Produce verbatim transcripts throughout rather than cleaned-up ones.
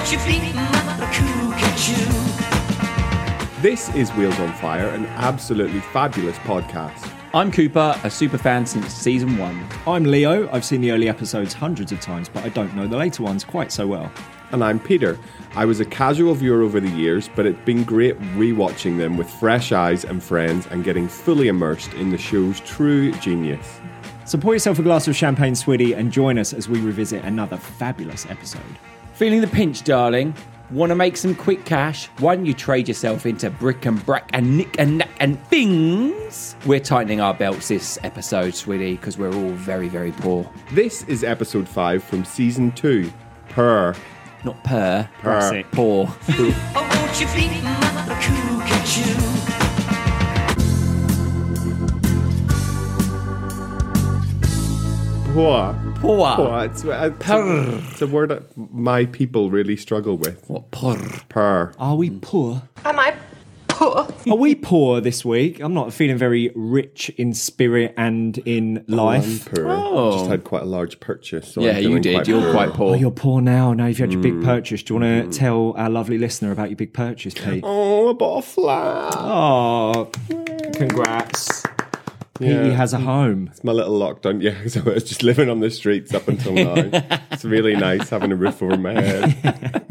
won't you be my cool Pikachu? This is Wheels on Fire, an absolutely fabulous podcast. I'm Cooper, a super fan since season one. I'm Leo. I've seen the early episodes hundreds of times, but I don't know the later ones quite so well. And I'm Peter. I was a casual viewer over the years, but it's been great rewatching them with fresh eyes and friends and getting fully immersed in the show's true genius. So pour yourself a glass of champagne, Swiddy, and join us as we revisit another fabulous episode. Feeling the pinch, darling? Want to make some quick cash? Why don't you trade yourself into brick and brack and nick and knack and things? We're tightening our belts this episode, Swiddy, because we're all very, very poor. This is episode five from season two, Purr. Not purr, Purr. That's it. poor. Oh, won't you be my cool Pikachu? Purr. Poor. Purr. It's, it's, Purr. it's a word that my people really struggle with. What, poor? Purr. Are we poor? Am I poor? Are we poor this week? I'm not feeling very rich in spirit and in life. I'm poor. Oh. I just had quite a large purchase. So Yeah, I'm you feeling did. quite You're poor. quite poor. Oh, you're poor now. Now you've had your big purchase. Do you want to tell our lovely listener about your big purchase, Pete? Oh, I bought a flat. Oh, congrats. Yeah. He has a home. It's my little lockdown. Yeah, so I was just living on the streets up until now. It's really nice having a roof over my head.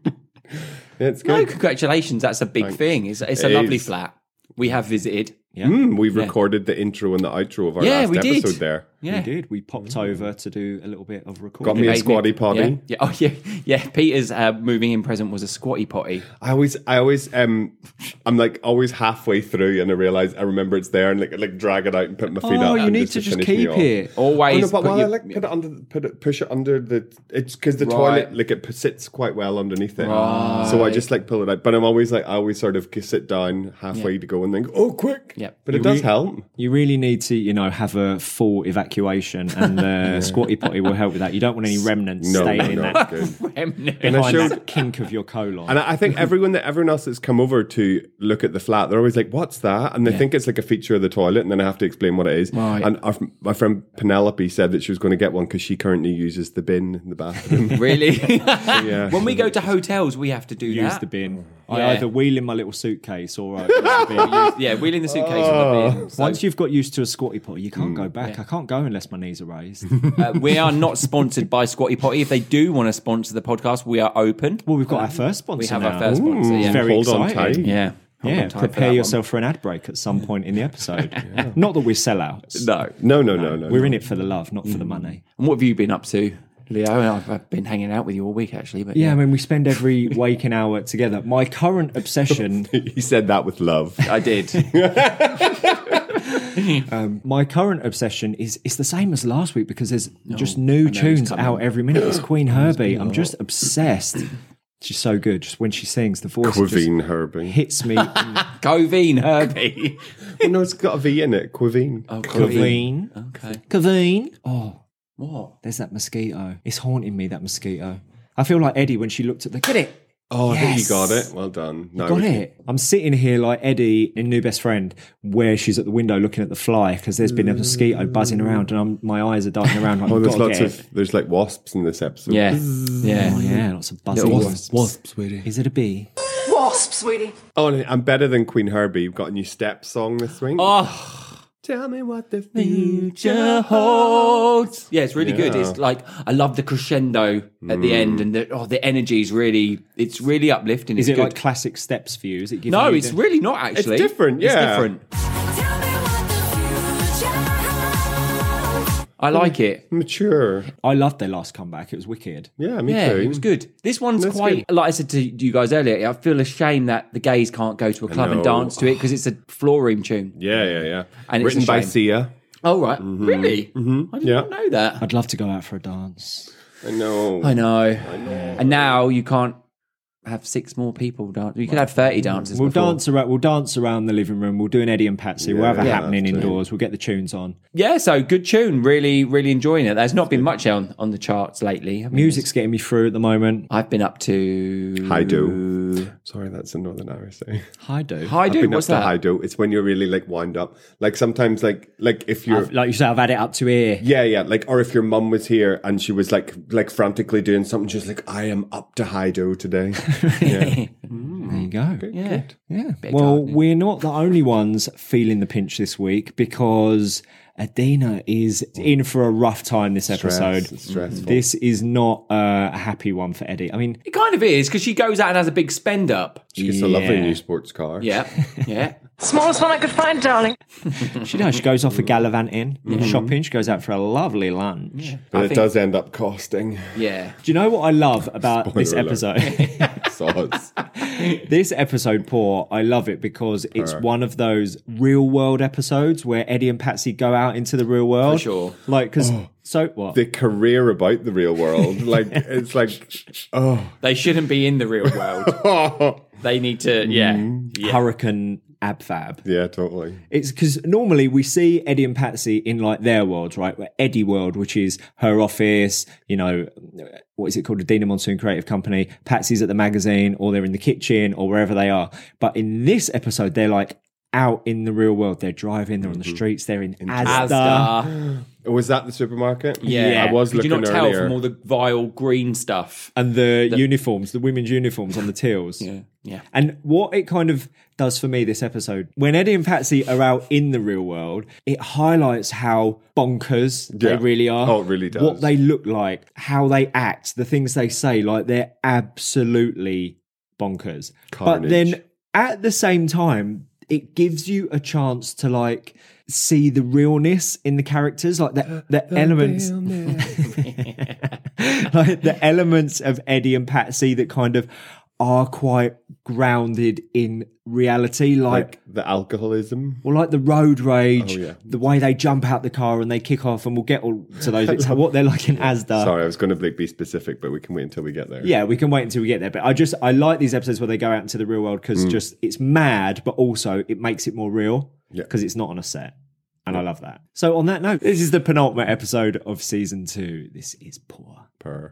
Yeah, it's No, good. congratulations. That's a big Thanks. thing. It's, it's a It lovely is. flat. We have visited. Yeah, Mm, we've Yeah. recorded the intro and the outro of our Yeah, last we did. episode there. Yeah. we did. We popped over to do a little bit of recording. Got me a Made squatty potty. Yeah. yeah. Oh, yeah. Yeah. Peter's uh, moving in present was a squatty potty. I always, I always, um, I'm like always halfway through, and I realize I remember it's there, and like, like drag it out and put my feet Oh, up. you and need to just finish me keep off. it. Always. Oh, no, but put while your- I like put it under, put it, push it under the. It's because the Right. toilet, like it p- sits quite well underneath it. Right. So I just like pull it out, but I'm always like, I always sort of sit down halfway to go and then go, oh, quick. Yep. But it You does re- help. You really need to, you know, have a full evacuation, and the squatty potty will help with that. You don't want any remnants No, staying no, in no, that it's good. Remnant. And I behind showed- that kink of your colon. And I I think everyone that everyone else that's come over to look at the flat, they're always like, "What's that?" And they think it's like a feature of the toilet, and then I have to explain what it is. Right. And our, my friend Penelope said that she was going to get one because she currently uses the bin in the bathroom. Really? Yeah. When we go to hotels, we have to do Use that. the bin. I Yeah. either wheel in my little suitcase or I use the bin. Yeah, wheeling the suitcase Oh. on the bin. So, Once you've got used to a squatty potty, you can't Mm. go back. I can't go unless my knees are raised. uh, we are not sponsored by Squatty Potty. If they do want to sponsor the podcast, we are open. Well, we've got our first sponsor We have now. our first sponsor. Yeah. Very Hold on exciting. tight. Yeah. Hold Yeah, on tight for prepare that yourself for an ad break at some point in the episode. Not that we're sellouts. one. No, No. no, no, no. We're no. in it for the love, not for the money. And what have you been up to, Leo? I've, I've been hanging out with you all week, actually. But Yeah, yeah, I mean, we spend every waking hour together. My current obsession, He said that with love. I did. my current obsession is it's the same as last week because there's just new tunes coming. out every minute. It's Queen Herbie. I'm just obsessed. She's so good. Just when she sings, the voice Quivine just Herbie. hits me. Covine Herbie. Oh, no, it's got a V in it. Quivine. Oh, Kaveen. Okay. Kaveen. Oh, What? there's that mosquito. It's haunting me, that mosquito. I feel like Eddie when she looked at the... Get it! Oh, I think you Yes. got it. Well done. No, Got it. I'm sitting here like Eddie in New Best Friend, where she's at the window looking at the fly because there's been a mosquito buzzing around, and I'm, my eyes are darting around. Like, Oh, there's gotta lots get of it. there's like wasps in this episode. Yeah. Yeah. Oh yeah, lots of buzzing. Little wasps. wasps, sweetie. Is it a bee? Wasp, sweetie. Oh, and I'm better than Queen Herbie. You've got a new step song this week. Oh, Tell me what the future holds. Yeah, it's really good. Yeah. It's like I love the crescendo at the end, and the oh, the energy is really, it's really uplifting. Is it's it good. like classic steps for you? Is it? giving No, you it's the- really not actually. different, It's yeah. different. Tell me what the future holds. I like it. mature. I loved their last comeback. It was wicked. Yeah, me Yeah, too. it was good. This one's That's quite, good. like I said to you guys earlier, I feel ashamed that the gays can't go to a club and know. dance to it because it's a floor room tune. Yeah, yeah, yeah. And it's Written a by shame. Sia. Oh, right. Really? Mm-hmm. I did Yeah. not know that. I'd love to go out for a dance. I know. I know. And now you can't have six more people dance. You could have thirty dancers. We'll before. dance around. We'll dance around the living room. We'll do an Eddie and Patsy. we'll have a Yeah, happening that's true. indoors. We'll get the tunes on. Yeah, so good tune. Really, really enjoying it. There's not been much on on the charts lately. I mean, Music's getting me through at the moment. I've been up to Haido. Sorry, that's a Northern Irish thing. Hi, do. Hi, I've dude. been What's up that? to Haido. It's when you're really like wind up. Like sometimes, like like if you're. I've- like you said, I've had it up to here. Yeah, yeah, like or if your mum was here and she was like like frantically doing something, she's like, "I am up to Haido today." Yeah. There you go. Yeah. Yeah. Bit Well, gardening. we're not the only ones feeling the pinch this week because Adina is in for a rough time this episode. Stress, it's stressful. This is not uh, a happy one for Eddie. I mean, It kind of is because she goes out and has a big spend up. She gets a lovely Yeah. new sports car. Yeah, yeah. Smallest one I could find, darling. she does. She goes off for gallivanting, shopping. She goes out for a lovely lunch. But I it think- does end up costing. Yeah. Do you know what I love about this alert. episode? Sods. This episode, Poor, I love it because it's one of those real world episodes where Eddie and Patsy go out into the real world. For sure. Like, because, so what? The career about the real world. Like, it's like, oh. They shouldn't be in the real world. They need to, yeah. yeah. Hurricane Abfab. Yeah, totally. It's because normally we see Eddie and Patsy in like their worlds, right? Where Eddie world, which is her office, you know, what is it called? The Dina Monsoon Creative Company. Patsy's at the magazine, or they're in the kitchen, or wherever they are. But in this episode, they're like out in the real world. They're driving, they're on the streets, they're in Asda. Asda. Was that the supermarket? Yeah. I was Could looking you not tell earlier. from all the vile green stuff? And the, uniforms, the women's uniforms on the tills. Yeah. Yeah. And what it kind of does for me this episode, when Eddie and Patsy are out in the real world, it highlights how bonkers they Yeah. really are. Oh, it really does. What they look like, how they act, the things they say, like they're absolutely bonkers. But Carnage. then at the same time, it gives you a chance to like see the realness in the characters, like the, the elements, like the elements of Eddie and Patsy that kind of are quite grounded in reality, like, Like the alcoholism. well, like the road rage, Oh, yeah. the way they jump out the car and they kick off, and we'll get all to those bits. What they're like in Asda. Sorry, I was going to like, be specific, but we can wait until we get there. Yeah, we can wait until we get there. But I just I like these episodes where they go out into the real world because just it's mad, but also it makes it more real Yeah. because it's not on a set. And I love that. So on that note, this is the penultimate episode of season two. This is Poor. Per.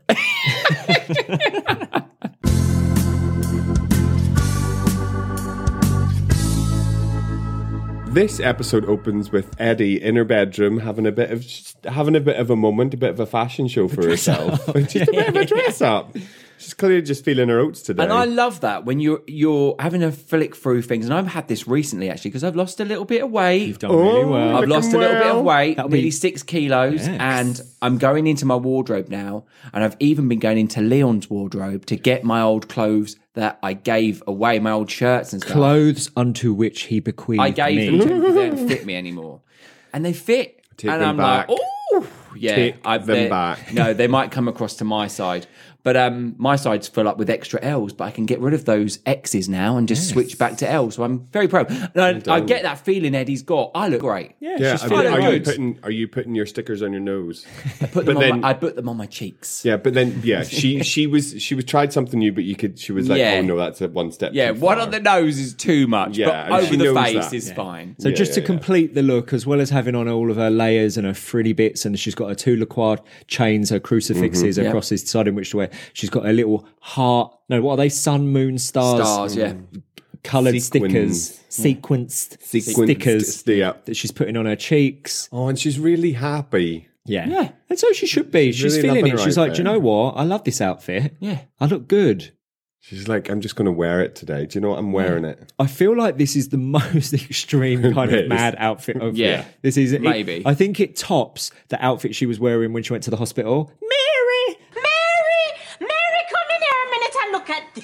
This episode opens with Eddie in her bedroom having a bit of just having a bit of a moment, a bit of a fashion show for herself. Just a bit of a dress up. She's clearly just feeling her oats today. And I love that when you're you're having a flick through things, and I've had this recently actually because I've lost a little bit of weight. You've done really well. I've lost a little bit of weight, That'll be- nearly six kilos, Yes. and I'm going into my wardrobe now. And I've even been going into Leon's wardrobe to get my old clothes that I gave away, my old shirts and stuff. Clothes unto which he bequeathed I gave me. them to him because they don't fit me anymore, and they fit. Take and them I'm back. like, oh, yeah, Take I, them they're- back. No, they might come across to my side, but um, my side's full up with extra L's. But I can get rid of those X's now and just switch back to L. So I'm very proud. And I, I get that feeling Eddie's got. I look great. Yeah, Yeah, she's I mean, feeling are you good. putting are you putting your stickers on your nose? Put them But on then- my, I put them on my cheeks. Yeah, but then yeah, she she was she was tried something new, but you could she was like, Yeah. oh no, that's a one step. Yeah, too one far. on the nose is too much, Yeah, but and over she the knows face that. is Yeah. fine. So Yeah, just to yeah, yeah. complete the look, as well as having on all of her layers and her frilly bits, and she's got her two Lacroix chains, her crucifixes, Mm-hmm. her Yeah. crosses deciding which to wear. She's got a little heart. No, what are they? Sun, moon, stars, Stars, yeah. coloured Sequins. stickers, sequenced, Sequenced stickers yeah. that she's putting on her cheeks. Oh, and she's really happy. Yeah. Yeah. And so she should be. She's really feeling loving it. her She's like, do you outfit. know what? I love this outfit. Yeah. I look good. She's like, I'm just going to wear it today. Do you know what? I'm wearing it. I feel like this is the most extreme kind It of is. mad outfit of Yeah. this is it- Maybe. I think it tops the outfit she was wearing when she went to the hospital. Mary, Mary! Mary, come in here a minute and look at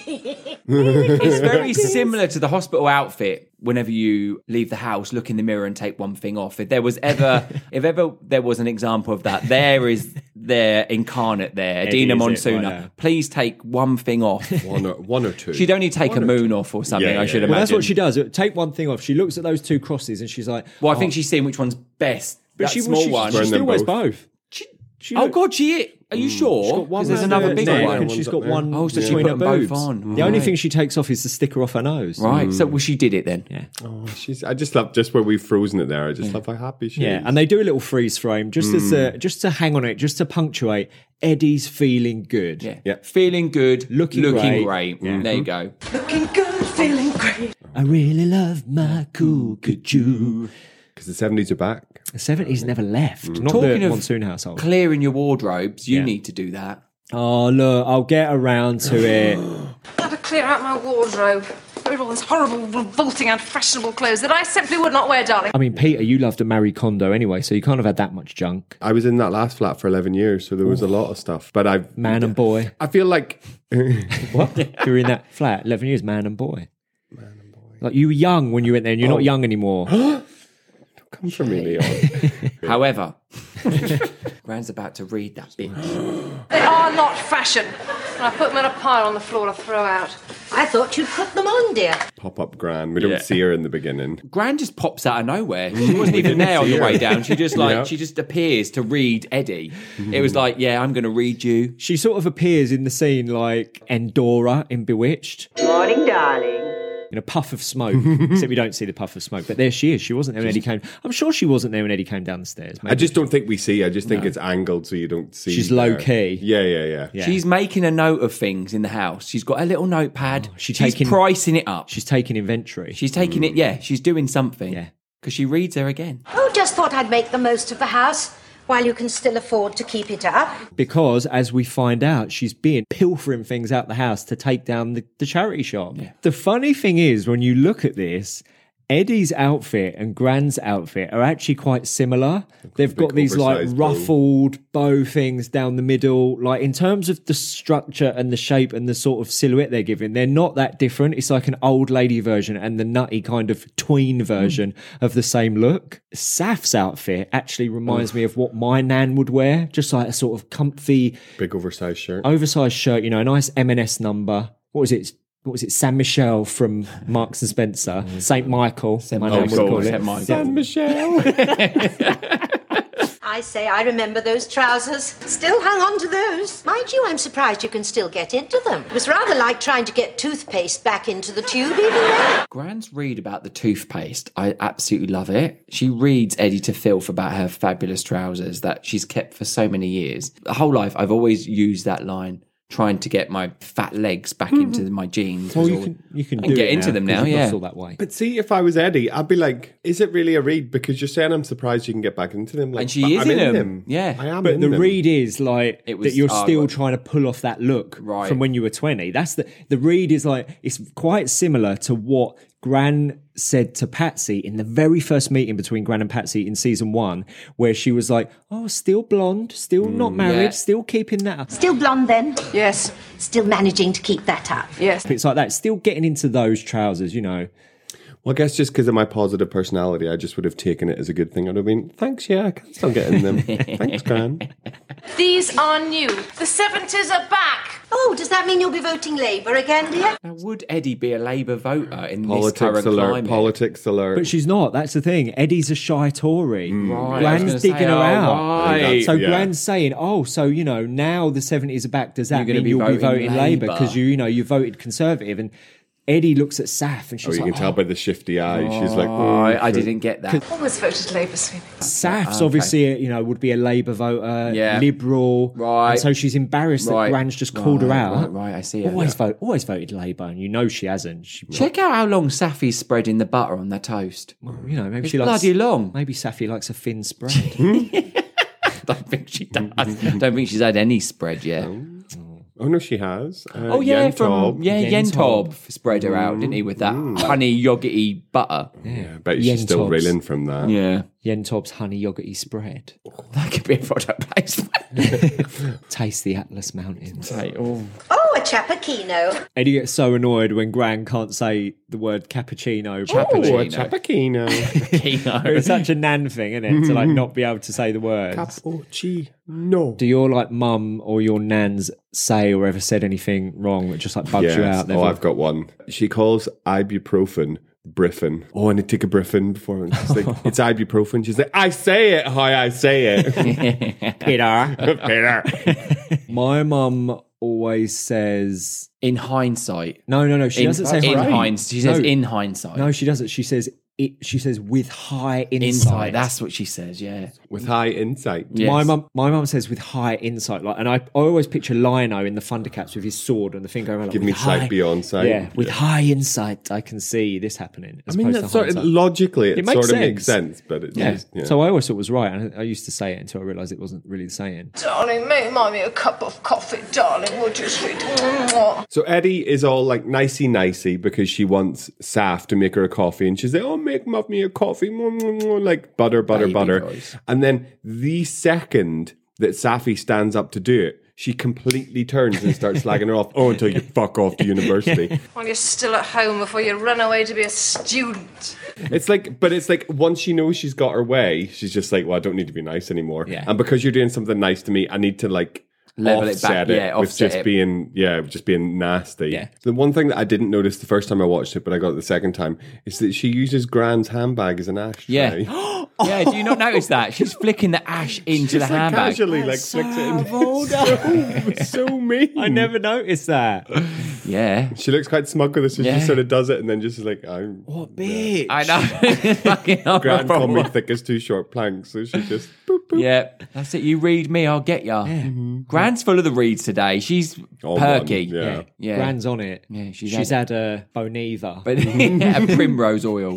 this. It's very similar to the hospital outfit whenever you leave the house, look in the mirror and take one thing off. If there was ever if ever there was an example of that, there is their incarnate there, Eddie Adina is it right Monsuna. now. Please take one thing off. One or one or two. She'd only take a moon off or something, Yeah, I yeah, should yeah. imagine. Well, that's what she does. Take one thing off. She looks at those two crosses and she's like, Well, I oh. think she's seeing which one's best. But That she, small she, one. she Wearing still them wears both. both. She- She Oh look- God, she. Are you sure? She's got one 'Cause there's round another her bigger neck one. and she's got one Oh, so she between put her them both boobs. on. The only Right. thing she takes off is the sticker off her nose. Right. So well, she did it then. Yeah. Oh, she's. I just love just where we've frozen it there. I just love how happy she Yeah, is. and they do a little freeze frame just as a, just to hang on it, just to punctuate. Eddie's feeling good. Yeah. Yeah. Feeling good. Looking looking great. great. There you go. Looking good, feeling great. I really love my cookajoo. Because the seventies are back. The seventies never left. Not Talking the of monsoon household. Clearing your wardrobes. You Yeah. need to do that. Oh look, I'll get around to it. Got to clear out my wardrobe. Rid of all this horrible, revolting, unfashionable clothes that I simply would not wear, darling. I mean, Peter, you loved a Marie Kondo anyway, so you can't have had that much junk. I was in that last flat for eleven years, so there was a lot of stuff. But I, Man and boy. I feel like What? You were in that flat eleven years, man and boy. Man and boy. Like you were young when you went there, and you're not young anymore. come from me, Leon. However, Gran's about to read that bitch. They are not fashion. And I put them in a pile on the floor to throw out. I thought you'd put them on, dear. Pop up Gran. We don't Yeah. see her in the beginning. Gran just pops out of nowhere. She wasn't even there on the see her. way down. She just like Yeah. she just appears to read Eddie. It was like, yeah, I'm going to read you. She sort of appears in the scene like Endora in Bewitched. Morning, darling. In a puff of smoke, except we don't see the puff of smoke. But there she is. She wasn't there when Eddie came. I'm sure she wasn't there when Eddie came down the stairs. I just don't think we see. I just think it's angled so you don't see. She's her. low key. Yeah, yeah, yeah. Yeah. She's making a note of things in the house. She's got a little notepad. Oh, she's she's taking- pricing it up. she's taking inventory. She's taking it. Yeah, she's doing something. Yeah. Because she reads her again. Oh, just thought I'd make the most of the house while you can still afford to keep it up. Because, as we find out, she's been pilfering things out the house to take down the, the charity shop. The funny thing is, when you look at this, Eddie's outfit and Gran's outfit are actually quite similar. They've got big these like oversized bow. ruffled bow things down the middle. Like in terms of the structure and the shape and the sort of silhouette they're giving, they're not that different. It's like an old lady version and the nutty kind of tween version of the same look. Saf's outfit actually reminds me of what my nan would wear, just like a sort of comfy, Big oversized shirt. oversized shirt, you know, a nice M and S number. What was it? What was it? San Michel from Marks and Spencer. Saint Michael. my nan would Michael, call it. Saint Michael. San Michelle. I say, I remember those trousers. Still hung on to those. Mind you, I'm surprised you can still get into them. It was rather like trying to get toothpaste back into the tube even then. Gran's read about the toothpaste. I absolutely love it. She reads Eddie to filth about her fabulous trousers that she's kept for so many years. The whole life, I've always used that line, trying to get my fat legs back into my jeans. Well, was you all- can you can and do get it into them 'cause now, you've lost yeah. all that way. But see, if I was Eddie, I'd be like, "Is it really a read?" Because you're saying I'm surprised you can get back into them. Like, And she but is I'm in in them. Yeah. I am. But in the them. read is like It was- that you're oh, still right. trying to pull off that look Right. from when you were twenty. That's the the read is like it's quite similar to what Gran said to Patsy in the very first meeting between Gran and Patsy in season one, where she was like, "Oh, still blonde, still not married, yeah. still keeping that up." Still blonde then? Yes, Still managing to keep that up. yes. It's like that, still getting into those trousers, you know. Well, I guess just because of my positive personality, I just would have taken it as a good thing. I'd have been, "Thanks, yeah, I can still get in them. Thanks, Gran." These are new. The seventies are back. Oh, does that mean you'll be voting Labour again, dear? Now, would Eddie be a Labour voter in this Politics current alert. climate? Politics alert. But she's not. That's the thing. Eddie's a shy Tory. Right, I was Gran's gonna digging say, her oh, out. right. So Yeah. Gran's saying, "Oh, so you know now the seventies are back. Does that You're gonna mean be you'll be voting voting Labour Labour?" because you you know you voted Conservative?" And Eddie looks at Saf and oh, she's you like, can tell by the shifty eye. She's like, Oh, I, I "Mm, didn't get that. Always voted Labour, sweetie. Saf's obviously, you know, would be a Labour voter, Yeah. Liberal, Right. And so she's embarrassed Right. that Gran's just called her Right, out. right, right, I see it. Always vote, always voted Labour, and you know she hasn't. She, Check out how long Safi's spreading the butter on the toast. you know, maybe It's she likes bloody long. Maybe Safi likes a thin spread. Don't think she does. Don't think she's had any spread yet. Oh no, she has. Uh, Oh yeah, Yentob. from yeah, Yentob. Yentob spread her out, didn't he, with that honey yogurty butter? Yeah, I bet she's still Yentobs. reeling from that. Yeah, Yentob's honey yogurty spread. that could be a product placement. Taste the Atlas Mountains. Hey, oh. Oh, a chappuccino. Eddie gets so annoyed when Gran can't say the word cappuccino. Oh, a Cappuccino. chappuccino. Kino. It's such a nan thing, isn't it? To like not be able to say the words. Cappuccino. Do your like mum or your nans say or ever said anything wrong that just like bugs you out? Oh, I've got one. She calls ibuprofen Briffin. Oh, I need to take a Briffin before. And she's like, it's ibuprofen. She's like, I say it how I say it. Peter. Peter. My mum always says, In hindsight. no, no, no. She In, doesn't say in right. hindsight. She says No. in hindsight. No, she doesn't. She says it. She says with high insight. Insight. That's what she says, yeah. With high insight. Yes. My mum, my mum says with high insight, like, and I, I always picture Lino in the Thundercats with his sword and the thing going around. Like, Give with me high, sight beyond sight. Yeah, with high insight, I can see this happening. As I mean, opposed that's to sort of, hindsight. logically, it, It makes sort of makes sense. sense, but it's Yeah. just, yeah. So I always thought it was right, and I used to say it until I realised it wasn't really the saying. Darling, make mommy a cup of coffee, darling, would you, sweet? Mwah. So Eddie is all like nicey nicey because she wants Saf to make her a coffee, and she's like, "Oh, make me a coffee," like butter, butter, Baby butter. voice. And then the second that Safi stands up to do it, she completely turns and starts slagging her off. Oh, until you fuck off to university. While you're still at home before you run away to be a student. It's like, but it's like once she knows she's got her way, she's just like, well, I don't need to be nice anymore. Yeah. And because you're doing something nice to me, I need to like Level it offset back, yeah, with offset just it. being, yeah, just being nasty. Yeah. The one thing that I didn't notice the first time I watched it, but I got it the second time, is that she uses Gran's handbag as an ashtray. Yeah. Yeah, do you not notice that? She's flicking the ash into the Just like handbag. casually, like flicks it in. So, so mean. I never noticed that. Yeah. She looks quite smug with it, so she Yeah. just sort of does it and then just is like, I'm. What bitch? I know. It's fucking Gran called me horrible. thick as two short planks, so she just boop, boop. Yeah, that's it. You read me, I'll get ya. Gran's full of the reads today. She's On perky. one, yeah. Yeah. Gran's on it. Yeah, she's she's had had a Boniva. But a primrose oil.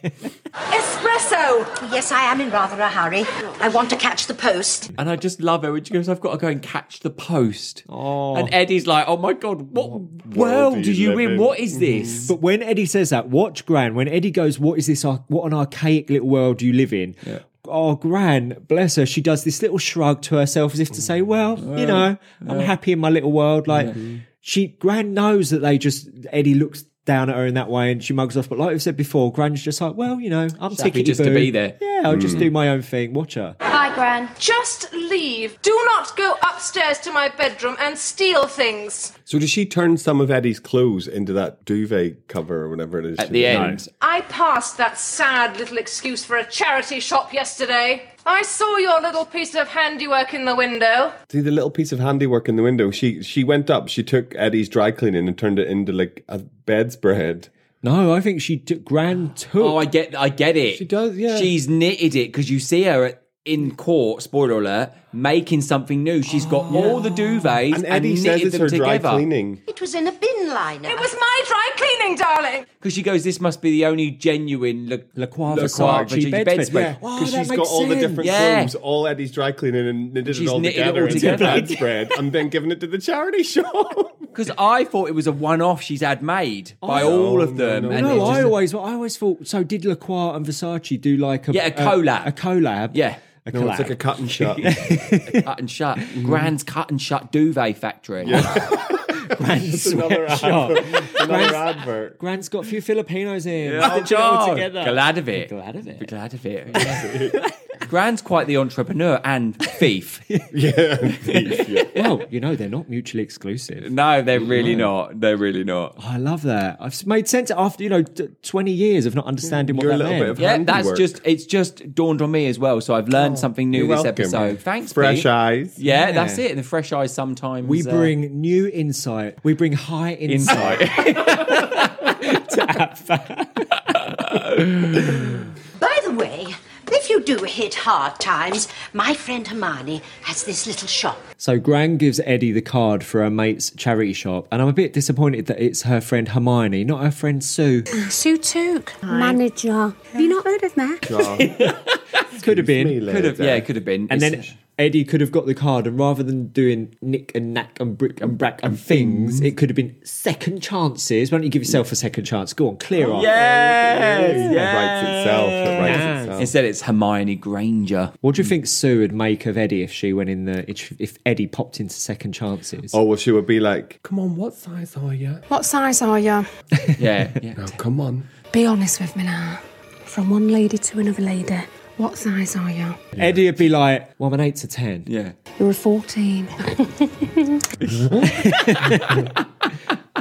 Espresso! Yes, I am in rather a hurry. I want to catch the post. And I just love her when she goes, I've got to go and catch the post. Oh. And Eddie's like, oh my God, what world do are you you live in? in? What is this? But when Eddie says that, watch Gran. When Eddie goes, what is this? ar- What an archaic little world you live in. Yeah. Oh, Gran, bless her. She does this little shrug to herself as if to say, well, you know, I'm happy in my little world. Like, she, Gran knows that they just, Eddie looks down at her in that way and she mugs off. But like I've said before, Gran's just like, well, you know, I'm happy tickety just to boo. be there. Yeah, I'll just do my own thing. Watch her. Hi, Gran. Just leave. Do not go upstairs to my bedroom and steal things. So does she turn some of Eddie's clothes into that duvet cover or whatever it is? At she the does? end. I passed that sad little excuse for a charity shop yesterday. I saw your little piece of handiwork in the window. See the little piece of handiwork in the window. She she went up. She took Eddie's dry cleaning and turned it into like a bedspread. No, I think she took, Gran took. Oh, I get I get it. She does, yeah. She's knitted it because you see her at, in court, spoiler alert, making something new. She's got all the duvets And and, Eddie says knitted it's them her dry together. cleaning. It was in a bin liner. It was my dry cleaning, darling. Because she goes, this must be the only genuine Le, La Croix Le Versace Croix Versace bedspread. bedspread. Yeah. Oh, Because that she's got makes all the sense. different Yeah. clothes, all Eddie's dry cleaning, and knitted She's it all knitted it together all into together. a bedspread, and then given it to the charity shop. Because I thought it was a one-off she's had made by all of them. and No, it I just- always, I always thought. So did Lacroix and Versace do like a Yeah, a collab. A, a collab. Yeah. a No, collab. it's like a cut and shut. cut and shut. Grand's cut and shut duvet factory. It's another advert. Another advert. Grant's got a few Filipinos in. Oh, Stitch it all God. together. Glad of it. Glad of it. Be glad of it. Yeah. Grand's quite the entrepreneur and thief. Yeah, thief, yeah. Well, you know they're not mutually exclusive. No, they're really not. They're really not. I love that. I've made sense after you know t- twenty years of not understanding what You're a that little meant. bit of Yeah, that's handiwork. just, it's just dawned on me as well. So I've learned something new You're this welcome. episode. Thanks, Fresh Pete. eyes. Yeah, Yeah. that's it. The fresh eyes sometimes. we uh, bring new insight. We bring high insight. By the way, if you do hit hard times, my friend Hermione has this little shop. So Gran gives Eddie the card for her mate's charity shop, and I'm a bit disappointed that it's her friend Hermione, not her friend Sue. Sue Took, manager. Have you not heard of me? Could have been. Could have, yeah, could have been. And It's- then Eddie could have got the card, and rather than doing nick and knack and brick and brack and things, it could have been second chances. Why don't you give yourself a second chance? Go on, clear off. Yes, It yes. writes itself. It writes Yeah. itself. Instead, it's Hermione Granger. What do you think Sue would make of Eddie if she went in the if, if Eddie popped into second chances? Oh, well, she would be like, come on, what size are you? What size are you? Yeah, yeah. Oh, come on. Be honest with me now. From one lady to another lady. What size are you? Eddie would be like, well, I'm an eight to ten. Yeah. You're a fourteen.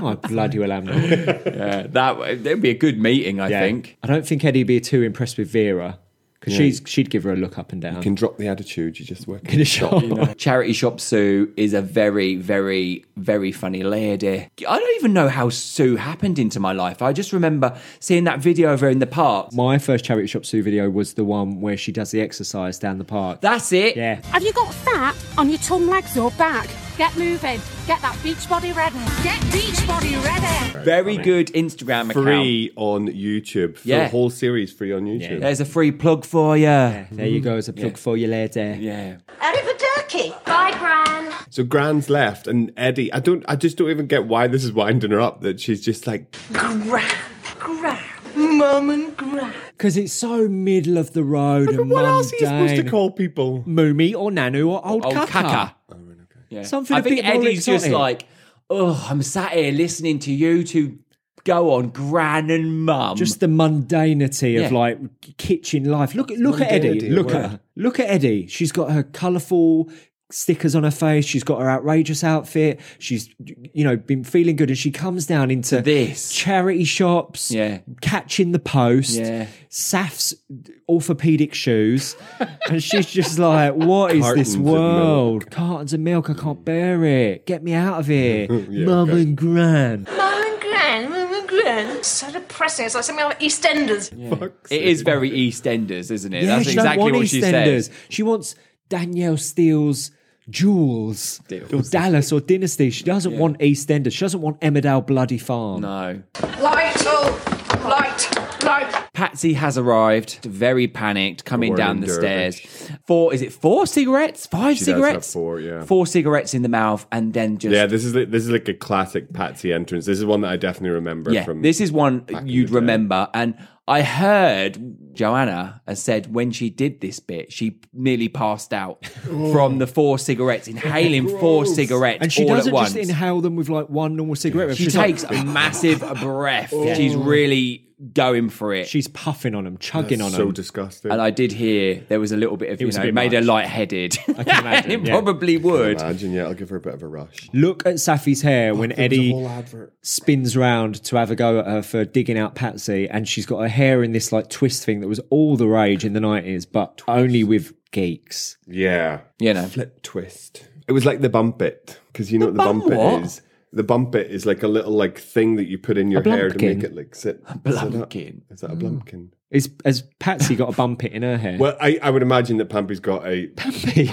I bloody well am not. Yeah, that would be a good meeting, I Yeah. think. I don't think Eddie'd be too impressed with Vera because Yeah. she's she'd give her a look up and down. You can drop the attitude. You just work in a shop. Charity Shop Sue is a very, very, very funny lady. I don't even know how Sue happened into my life. I just remember seeing that video of her in the park. My first Charity Shop Sue video was the one where she does the exercise down the park. That's it. Yeah. Have you got fat on your tum legs or back? Get moving. Get that beach body ready. Get beach body ready. Very good Instagram account. free on YouTube. For Yeah. the whole series free on YouTube. There's a free plug for you. Yeah. There you go as a plug for you lady. Yeah. Arrivederci. Bye, Gran. So Gran's left, and Eddie. I don't. I just don't even get why this is winding her up. That she's just like, Gran, Gran, Mum and Gran. Because it's so middle of the road but and what else are you supposed to mundane. call people? Moomy or Nanu or Old, Old Caca. Caca. Yeah. Something I a think bit more Eddie's just exotic. like, oh, I'm sat here listening to you two go on Gran and Mum. Just the mundanity of Yeah. like kitchen life. Look, look at Eddie. Mundanity, Look yeah. at her. Look at Eddie. She's got her colourful stickers on her face. She's got her outrageous outfit. She's, you know, been feeling good, and she comes down into This. charity shops. Yeah. Catching the post. Yeah. Saf's orthopedic shoes, and she's just like, "What is Cartons this of world? milk. Cartons of milk. I can't bear it. Get me out of here, Yeah, Mum okay. and Gran." Mum and Gran, Mum and Gran. So depressing. It's like something out of EastEnders. It is very EastEnders, isn't it? Yeah, That's she exactly don't want what she EastEnders. says. She wants Danielle Steele's Jewels or Dallas or Dynasty. She doesn't want EastEnders. She doesn't want Emmerdale Bloody Farm. No. Light, oh, light, light. Patsy has arrived, very panicked, coming Born down in the Derby. stairs. Four, is it four cigarettes? Five She does have cigarettes? four, yeah. Four cigarettes in the mouth, and then just Yeah, this is like, this is like a classic Patsy entrance. This is one that I definitely remember. yeah. from This is one back in you'd the day. remember, and I heard Joanna has said when she did this bit, she nearly passed out from the four cigarettes, inhaling four cigarettes And she all doesn't at once. just inhale them with like one normal cigarette. she She's takes like, a massive breath. She's really going for it. she's puffing on them, chugging That's on so them. disgusting. And I did hear there was a little bit of, you was a know, bit made her much. lightheaded. I can imagine, it yeah. probably would. Imagine, yeah, I'll give her a bit of a rush. Look at Safi's hair when There was a Eddie whole advert. spins round to have a go at her for digging out Patsy, and she's got her hair in this like twist thing that was all the rage in the nineties, but only with geeks. Yeah, You know. flip twist. It was like the bump it, because you know what the bump bump what? it is. The bump it is like a little like thing that you put in your hair to blumpkin? make it like sit. A blumpkin. Is that a blumpkin? Is has Patsy got a bump it in her hair? Well, I, I would imagine that Pampy's got a. Pampy.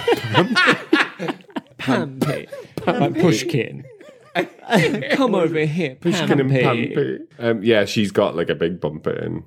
Pampy. Like Pushkin. Come over here, Pushkin and Pampy. Pampy. Um, yeah, she's got like a big bump it in.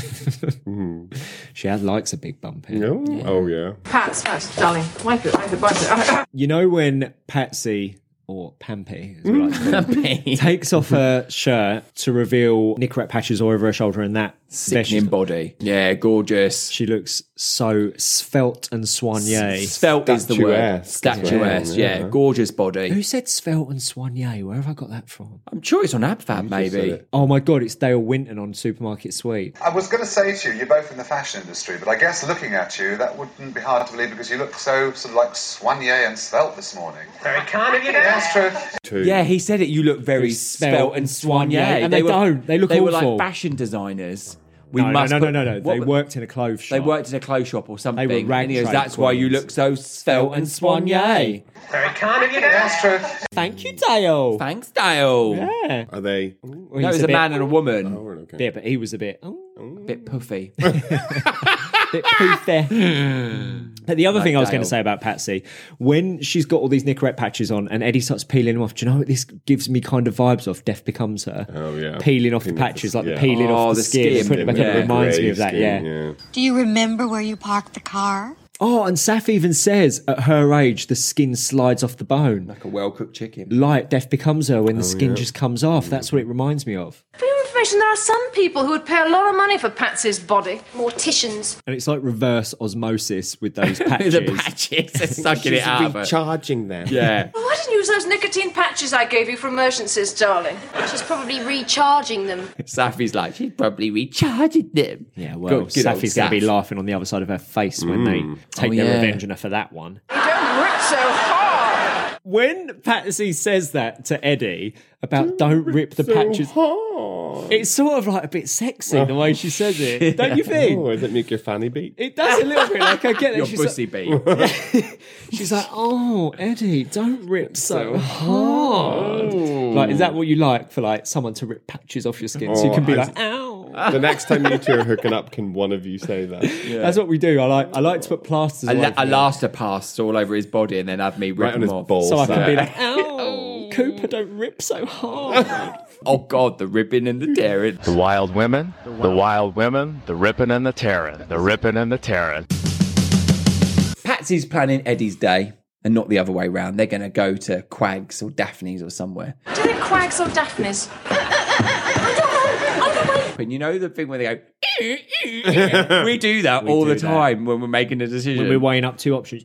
She has likes a big bump in. No? Oh, yeah. Pats, Pats, darling. Wipe it, wipe it, wipe it. You know when Patsy, or Pampy, as we like to call her, takes off her shirt to reveal knick-knack patches all over her shoulder and that Sickening body. Yeah, gorgeous. she looks so svelte and soignée. Svelte is the word. Statuesque as Statuesque, well, yeah. yeah. Gorgeous body. Who said svelte and soignée? Where have I got that from? I'm sure it's on AbFab, said maybe. it. Oh my god, it's Dale Winton on Supermarket Sweep. I was going to say to you, you're both in the fashion industry, but I guess looking at you, that wouldn't be hard to believe because you look so sort of like soignée and svelte this morning. Very kind of you, That's true. Two. Yeah, he said it. You look very Svelte svelte and and soignée. soignée. And they were, don't. They look They were awful. like fashion designers. We No, no, must no, put- no, no, no. what They were- worked in a clothes shop. They worked in a clothes shop or something. rag and he goes, trade that's why you queens. look so svelte and soignée. Very kind of you. That's true. Thank you, Dale. Thanks, Dale. Yeah. Are they? Well, That he's was a, bit- man and a woman. Oh, okay. Yeah, but he was a bit, oh, Bit puffy. bit poofy. But the other Like thing I was going Dale. to say about Patsy, when she's got all these knick-knack patches on and Eddie starts peeling them off, do you know what this gives me kind of vibes of? Death Becomes Her. Oh, yeah. Peeling off the Peeling off patches, the- like yeah. the peeling Oh, off the, the skin. skin. Putting it back Yeah. in. It reminds me Grey of that, skin, yeah. Do you remember where you parked the car? Oh, and Saf even says at her age, the skin slides off the bone. Like a well-cooked chicken. Like Death Becomes Her when the skin yeah. just comes off. That's what it reminds me of. For your information, there are some people who would pay a lot of money for Patsy's body. Morticians. And it's like reverse osmosis with those patches. the patches. They're sucking it out of her. Recharging them. Yeah. Why didn't you use those nicotine patches I gave you for emergencies, darling? She's probably recharging them. Safi's like, she's probably recharging them. Yeah, well, Good- good old Safi's going to be Saf. laughing on the other side of her face when they take Oh, their yeah. revenge on her for that one. You don't grip so hard. when Patsy says that to Eddie about don't rip the so patches, hard. it's sort of like a bit sexy the way she says it. Don't you think? Oh, does it make your fanny beat? It does a little bit. Like I get it. Your She's pussy like, beat. she's like, oh, Eddie, don't rip so hard. Like, is that what you like for like someone to rip patches off your skin? So you Oh, can be I- like, ow. The next time you two are hooking up, can one of you say that? That's what we do. I like. I like to put plasters. A, all la- over a them. laster passed all over his body and then have me rip Right on him his off. balls. So I can be there. like, ow, Cooper, don't rip so hard. Oh God, the ripping and the tearing. The wild women, the wild women, the ripping and the tearing, the ripping and the tearing. Patsy's planning Eddie's day and not the other way round. They're going to go to Quags or Daphne's or somewhere. Do they Quags or Daphne's? And you know the thing where they go, we do that all do the that. time when we're making a decision. When we're weighing up two options.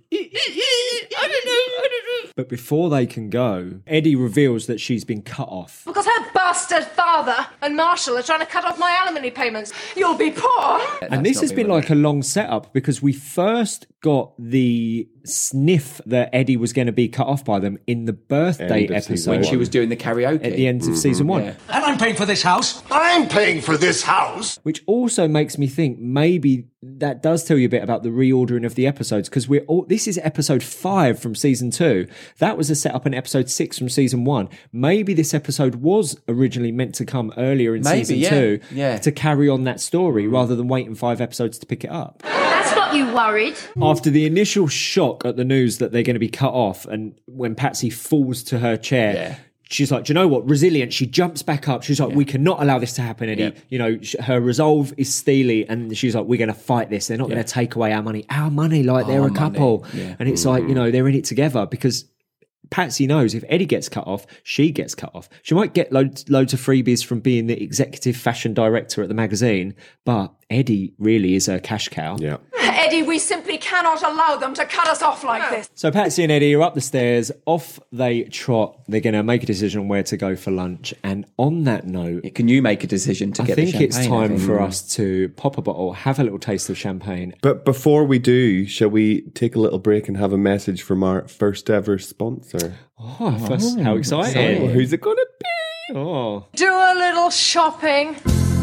But before they can go, Eddie reveals that she's been cut off. Because her bastard father and Marshall are trying to cut off my alimony payments. You'll be poor. And this has been like a long setup because we first got the sniff that Eddie was going to be cut off by them in the birthday End of season episode. when she was doing the karaoke. at the end of season one. Yeah. And I'm paying for this house. I'm paying for this house. Which also makes me think maybe that does tell you a bit about the reordering of the episodes because we're all, this is episode five from season two. That was a setup in episode six from season one. Maybe this episode was originally meant to come earlier in Maybe, season yeah, two yeah. to carry on that story rather than waiting five episodes to pick it up. That's got you worried. After the initial shock at the news that they're going to be cut off, and when Patsy falls to her chair, Yeah. she's like, do you know what? Resilient. She jumps back up. She's like, we cannot allow this to happen, Eddie. Yeah. You know, sh- her resolve is steely, and she's like, we're going to fight this. They're not Yeah. going to take away our money. Our money, like they're Our a couple. money. Yeah. And it's like, you know, they're in it together because Patsy knows if Eddie gets cut off, she gets cut off. She might get loads, loads of freebies from being the executive fashion director at the magazine, but Eddie really is a cash cow. Yeah. Eddie, we simply cannot allow them to cut us off like this. So Patsy and Eddie are up the stairs, off they trot. They're going to make a decision on where to go for lunch. And on that note, Can you make a decision to I get think the it's champagne? I time think? for us to pop a bottle, have a little taste of champagne. But before we do, shall we take a little break and have a message from our first ever sponsor? Oh, first, how Oh, exciting. who's it going to be? Oh. Do a little shopping.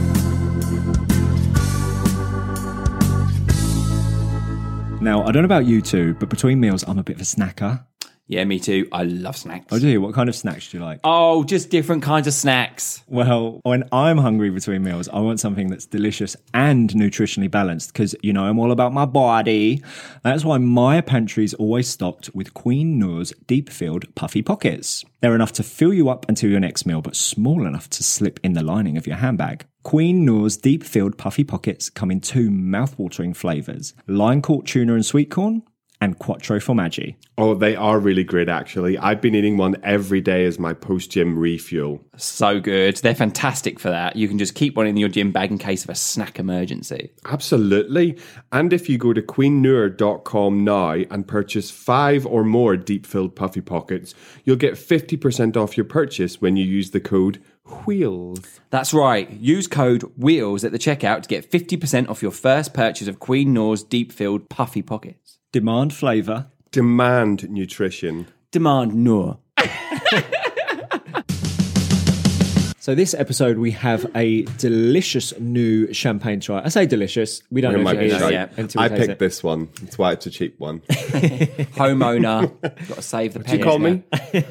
Now, I don't know about you two, but between meals, I'm a bit of a snacker. Yeah, me too. I love snacks. Oh, do you? What kind of snacks do you like? Oh, just different kinds of snacks. Well, when I'm hungry between meals, I want something that's delicious and nutritionally balanced because, you know, I'm all about my body. That's why my pantry's always stocked with Queen Noor's deep-filled puffy pockets. They're enough to fill you up until your next meal, but small enough to slip in the lining of your handbag. Queen Noor's deep-filled puffy pockets come in two mouth-watering flavours, line-caught tuna and sweet corn, and quattro formaggi. Oh, they are really great, actually. I've been eating one every day as my post-gym refuel. So good. They're fantastic for that. You can just keep one in your gym bag in case of a snack emergency. Absolutely. And if you go to queen noor dot com now and purchase five or more deep-filled puffy pockets, you'll get fifty percent off your purchase when you use the code WHEELS. That's right. Use code WHEELS at the checkout to get fifty percent off your first purchase of Queen Noor's deep-filled puffy pockets. Demand flavour. Demand nutrition. Demand Noor. So this episode, we have a delicious new champagne try. I say delicious. We don't It know might if be it is shite. yet until we I taste picked it. this one. That's why it's a cheap one. Homeowner. Got to save the Do you call me?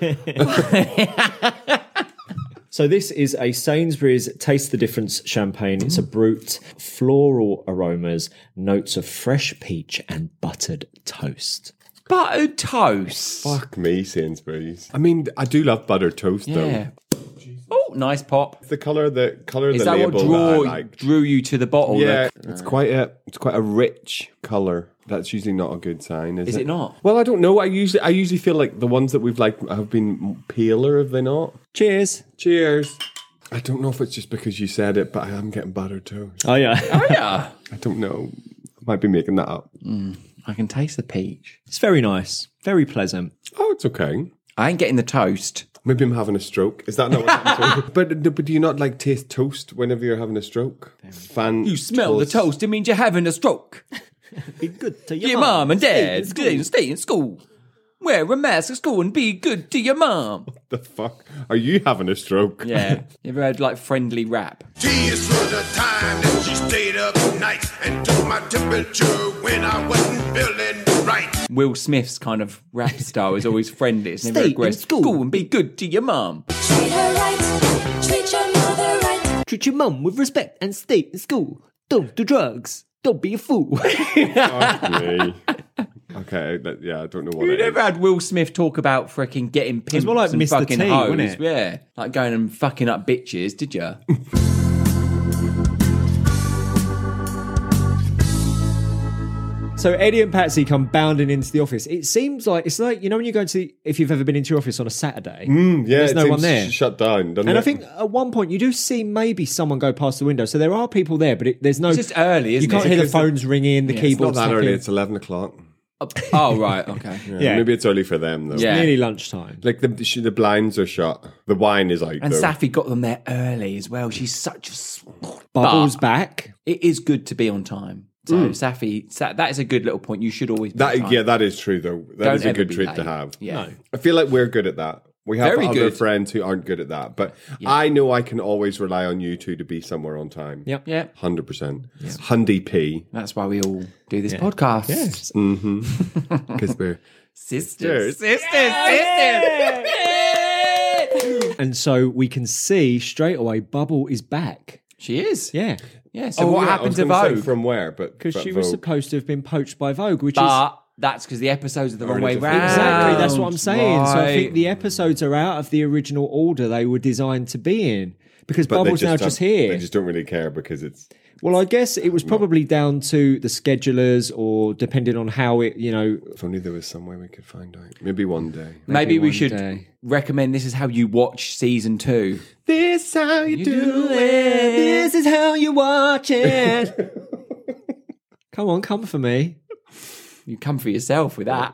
So this is a Sainsbury's Taste the Difference champagne. It's a brut, floral aromas, notes of fresh peach and buttered toast. Buttered toast. Fuck me, Sainsbury's. I mean, I do love buttered toast, Yeah. though. Oh, nice pop. It's the color, the color, of Is the that what label draw, that I like. drew you to the bottle? Yeah, The- it's quite a it's quite a rich color. That's usually not a good sign, is, Is it not? Well, I don't know. I usually I usually feel like the ones that we've liked have been paler, have they not? Cheers. Cheers. I don't know if it's just because you said it, but I am getting buttered toast. Oh, yeah. Oh, yeah. I don't know. I might be making that up. I can taste the peach. It's very nice. Very pleasant. Oh, it's okay. I ain't getting the toast. Maybe I'm having a stroke. Is that not what happened to you? But, but do you not like taste toast whenever you're having a stroke? Fan You smell the toast, it means you're having a stroke. Be good to Your mum and dad, stay, stay in school. Wear a mask at school and be good to your mum. The fuck? Are you having a stroke? Yeah. You ever heard like friendly rap? Tears for the time that she stayed up nights and took my temperature when I wasn't feeling right. Will Smith's kind of rap style is always friendly. It's never Stay in aggressive. school. School and be good to your mum. Treat her right, treat your mother right. Treat your mum with respect and stay in school. Don't do drugs. Don't be a fool. Fuck me. Okay, that, yeah, I don't know what You it never is. had Will Smith talk about freaking getting pimps more like and Mister fucking T, hoes. wasn't it? Yeah, like going and fucking up bitches, did you? So Eddie and Patsy come bounding into the office. It seems like it's like, you know, when you go to the, if you've ever been into your office on a Saturday, Mm, yeah, there's it no seems one there. shut down, doesn't And it? I think at one point you do see maybe someone go past the window. So there are people there, but it, there's no. It's just early, isn't You can't it? hear the Because the- phones ringing, the Yeah, it's it's not keyboards. that early. tapping. It's eleven o'clock. Oh, right, okay. Yeah, Yeah. maybe it's early for them though. Yeah. Nearly lunchtime. Like the the blinds are shut. The wine is out. And though. Safi got them there early as well. She's such a... s- Bubbles But back. It is good to be on time. So Safi, Sa- that is a good little point. You should always be on That time. yeah, that is true though. That Don't is a ever good be trait late. to have. Yeah. No. I feel like we're good at that. We have Very other good. friends who aren't good at that, but I know I can always rely on you two to be somewhere on time. Yep. Yeah, Hundred percent. Hundy P. that's why we all do this podcast. Yes. Because we're Sisters. Sisters. Sisters. And so we can see straight away Bubble is back. She is. Yeah. Yeah. So what Oh, yeah, I happened was to gonna say Vogue? from where? But Because but she was Vogue. supposed to have been poached by Vogue, which is. But that's because the episodes are the wrong Already way different. round. Exactly, that's what I'm saying. So I Right. think the episodes are out of the original order they were designed to be in. Because But they Bubble's now have- just here. They just don't really care because it's Well, I guess it was probably down to the schedulers or depending on how it, you know. if only there was some way we could find out. Maybe one day. Maybe we one should day. recommend this is how you watch season two. This how you, do it. This is how you watch it. Come on, come for me. You come for yourself with that.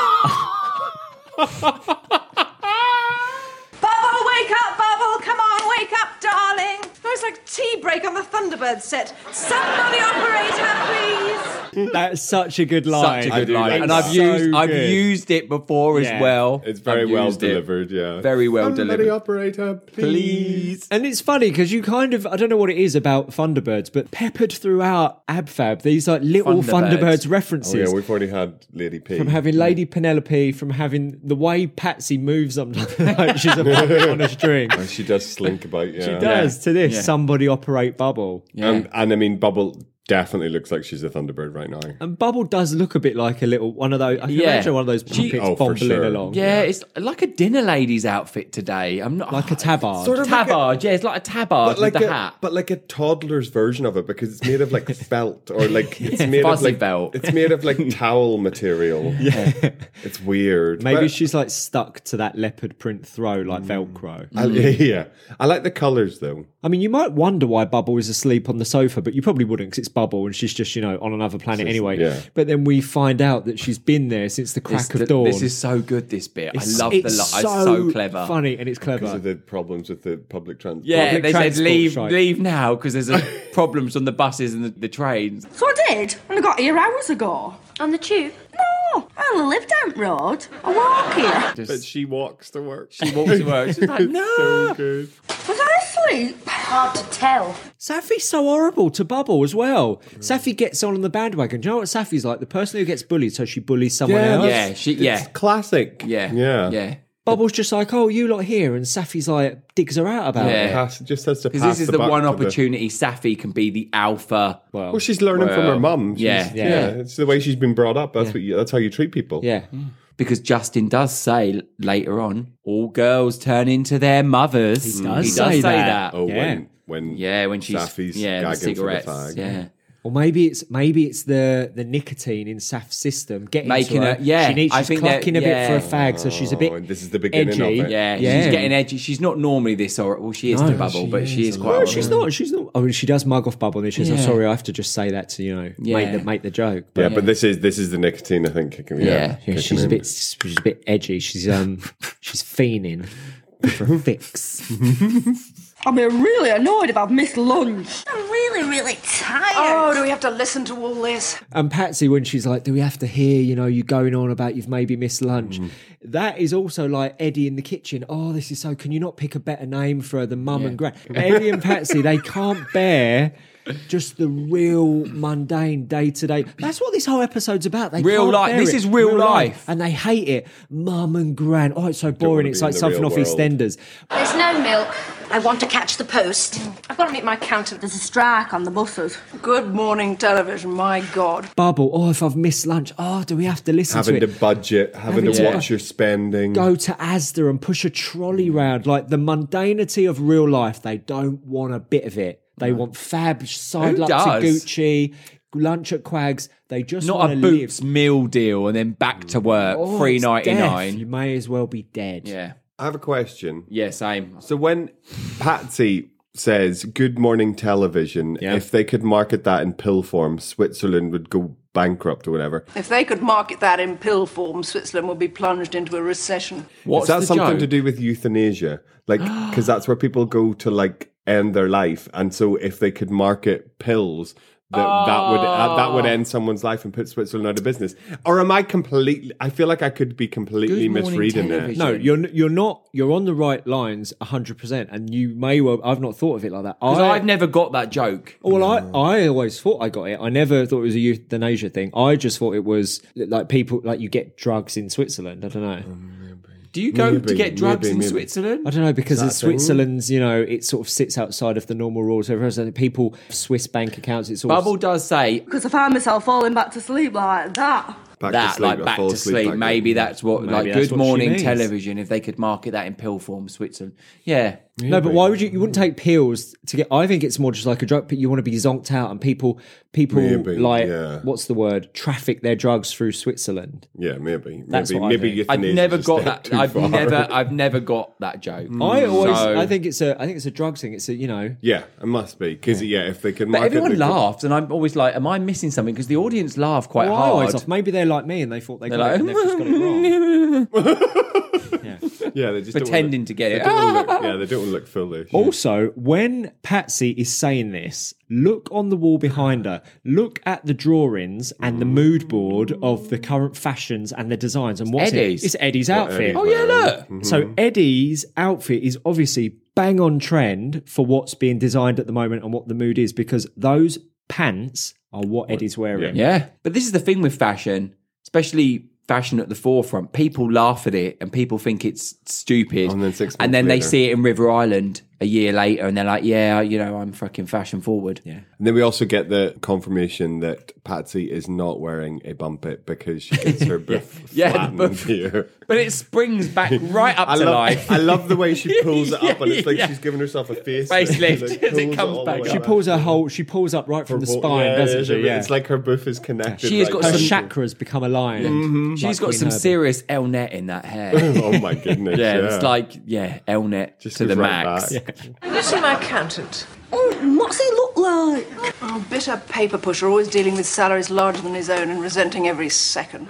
Bubble, wake up, Bubble! Come on, wake up, darling! Oh, it's like tea break on the Thunderbird set. Somebody operator, please! That's such a good line. Such a I good do line, like and that. I've used So I've good. used it before Yeah. as well. It's very I've well used it. delivered, yeah. Very well Somebody delivered. operator, please. Please. And it's funny because you kind of, I don't know what it is about Thunderbirds, but peppered throughout AbFab, these like little Thunderbirds. Thunderbirds Oh references. yeah, we've already had Lady P. From having Lady Penelope, from having the way Patsy moves sometimes like she's a puppet on a string. Oh, she does slink about, yeah. She does to this. Yeah. Somebody operate Bubble. Yeah. And, and I mean, Bubble definitely looks like she's a Thunderbird right now. And Bubble does look a bit like a little one of those. I can Yeah. imagine one of those She- puppets Oh, for bombling sure. along. Yeah, it's like a dinner lady's outfit today. I'm not Like a tabard. Sort of like a- tabard. yeah, it's like a tabard But like, with the a, hat. but like a toddler's version of it because it's made of like felt or like it's made of Fuzzy like felt. it's made of like towel material. Yeah, it's weird. Maybe But she's like stuck to that leopard print throw like Velcro. I, yeah, I like the colors though. I mean, you might wonder why Bubble is asleep on the sofa, but you probably wouldn't because it's Bubble and she's just, you know, on another planet It's- anyway. yeah. But then we find out that she's been there since the crack This- of the- dawn. This is so good. This bit, It's- I love the it's line. It's so clever. funny and it's Because clever. of the problems with the public transport. Yeah, Public they said transport leave, strike. leave now because there's a problems on the buses and the, the trains. So I did, and I got here hours ago. On the tube? No, I only live down the road. I walk here. But she walks to work. She walks to work. She's like, It's no. so good. Was I asleep? Hard to tell. Safi's so horrible to Bubble as well. Safi gets on the bandwagon. Do you know what Safi's like? The person who gets bullied, so she bullies someone Yeah, else. Yeah, she. Yeah, Classic. yeah, yeah, yeah. Bubble's just like, oh, you lot here, and Safi's like digs her out about Yeah. it. Pass, just has to Because pass this is the the buck one to the- opportunity Safi can be the alpha. Well, Well, she's learning from her Well, mum. She's- yeah. yeah, Yeah. It's the way she's been brought up. That's Yeah. what you, that's how you treat people. yeah. Because Justin does say l- later on, all girls turn into their mothers. He does He does say say, that. that. Oh, Yeah. when when Yeah, when she's Safi's yeah, the gagging for the cigarettes. fag. Yeah. Or maybe it's maybe it's the the nicotine in Saf's system getting Making to her. her- yeah, she needs, I she's think that- clucking a bit for a yeah. fag, so she's a bit Oh, and this is the beginning edgy. of it. Yeah, Yeah. she's getting edgy. She's not normally this horrible. Well, she is No, to Bubble, she but she is is a quite lot. No, horrible. she's not. She's not. Oh, she does mug off Bubble, and then she says, "I'm Yeah. sorry, I have to just say that to you know make Yeah. the make the joke." Yeah, But but this is this is the nicotine. I think. Kicking, yeah, Yeah. yeah, kicking she's a in. bit. She's a bit edgy. She's um. she's fiending for a fix. I'll be really annoyed if I've missed lunch. I'm really, really tired. Oh, do we have to listen to all this? And Patsy, when she's like, do we have to hear, you know, you going on about you've maybe missed lunch? Mm. That is also like Eddie in the kitchen. Oh, this is so, can you not pick a better name for her than Mum and Gran? Eddie and Patsy, they can't bear just the real mundane day-to-day. That's what this whole episode's about. They Real can't life. bear This it. is real life. And they hate it. Mum and Gran. Oh, it's so boring. wanna It's be like in the something real off world. EastEnders. There's no milk. I want to catch the post. I've got to meet my accountant. There's a strike on the buses. Good morning television, my God. Bubble. Oh, if I've missed lunch. Oh, do we have to listen Having to to it? budget, having, Having to to- watch your spending. Go to Asda and push a trolley round. Like the mundanity of real life, they don't want a bit of it. They want fab side Who ups at does? Gucci, lunch at Quags. They just Not want a to Boots live. meal deal and then back to work, Oh, three it's ninety death. nine. You may as well be dead. Yeah, I have a question. yeah, same. So when Patsy says "Good Morning Television," Yeah. if they could market that in pill form, Switzerland would go bankrupt or whatever. If they could market that in pill form, Switzerland would be plunged into a recession. What's Is that the something joke? to do with euthanasia? Like, because that's where people go to like end their life, and so if they could market pills, that that would uh, that would end someone's life and put Switzerland out of business. Or am I completely? I feel like I could be completely Good Morning misreading it. Television. No, you're you're not. You're on the right lines, a hundred percent, and you may well. I've not thought of it like that. Because I- I've never got that joke. Well, I, I always thought I got it. I never thought it was a euthanasia thing. I just thought it was like people, like you get drugs in Switzerland. I don't know. Do you go Maybe, to get drugs maybe, in maybe. Switzerland? I don't know, because Is in that a thing? Switzerland's, you know, it sort of sits outside of the normal rules. Everyone's like, people, Swiss bank accounts, it's all. Bubble does say Because I find myself falling back to sleep like that. Back that, to sleep, like I back fall to asleep sleep. like Maybe that. that's what, Maybe like, that's Good what she Morning means. Television. If they could market that in pill form, Switzerland. Yeah, No, but why would you? You wouldn't take pills to get. I think it's more just like a drug. But you want to be zonked out, and people, people Maybe, like yeah. what's the word? Traffic their drugs through Switzerland. Yeah, maybe. That's maybe, what I maybe think. I've euthanasia never is a got step that. too I've far. never, I've never got that joke. I always, So- I think it's a, I think it's a drugs thing. It's a, you know, Yeah, it must be because yeah. if they can But market everyone the- laughed, and I'm always like, "Am I missing something?" Because the audience laugh quite well, I hard. always off. Maybe they're like me and they thought they They're got like, it and they've just got it wrong. yeah. Yeah, they just Pretending to get They it. don't wanna look, yeah, they don't want to look foolish. Also, when Patsy is saying this, look on the wall behind her. Look at the drawings and the mood board of the current fashions and the designs. And what's Eddie's. it? It's Eddie's What outfit. Eddie's Oh yeah, wearing. look. So Eddie's outfit is obviously bang on trend for what's being designed at the moment and what the mood is, because those pants are what Eddie's wearing. Yeah, but this is the thing with fashion, especially fashion at the forefront. People laugh at it and people think it's stupid, And then six and months then they later. see it in River Island a year later, and they're like, "Yeah, you know, I'm fucking fashion forward." Yeah. And then we also get the confirmation that Patsy is not wearing a bumpet because she gets her boof Yeah, the flattened boof. here. But it springs back right up I to love, life. I love the way she pulls it up, and it's like Yeah. she's giving herself a face Facelift like, as it pulls comes all back the way up. She up. pulls her whole. She pulls up right from the Her- spine, yeah, doesn't yeah, she? Yeah. It's like her boof is connected. She has right got her to- some- chakras become aligned. She's Like got Queen some Herbie. serious L-net in that hair. Oh my goodness! yeah, yeah, it's like yeah, L-net Just to the goes right max. back. Have you seen my accountant? Oh, what's he look like? Oh, bitter paper pusher, always dealing with salaries larger than his own and resenting every second.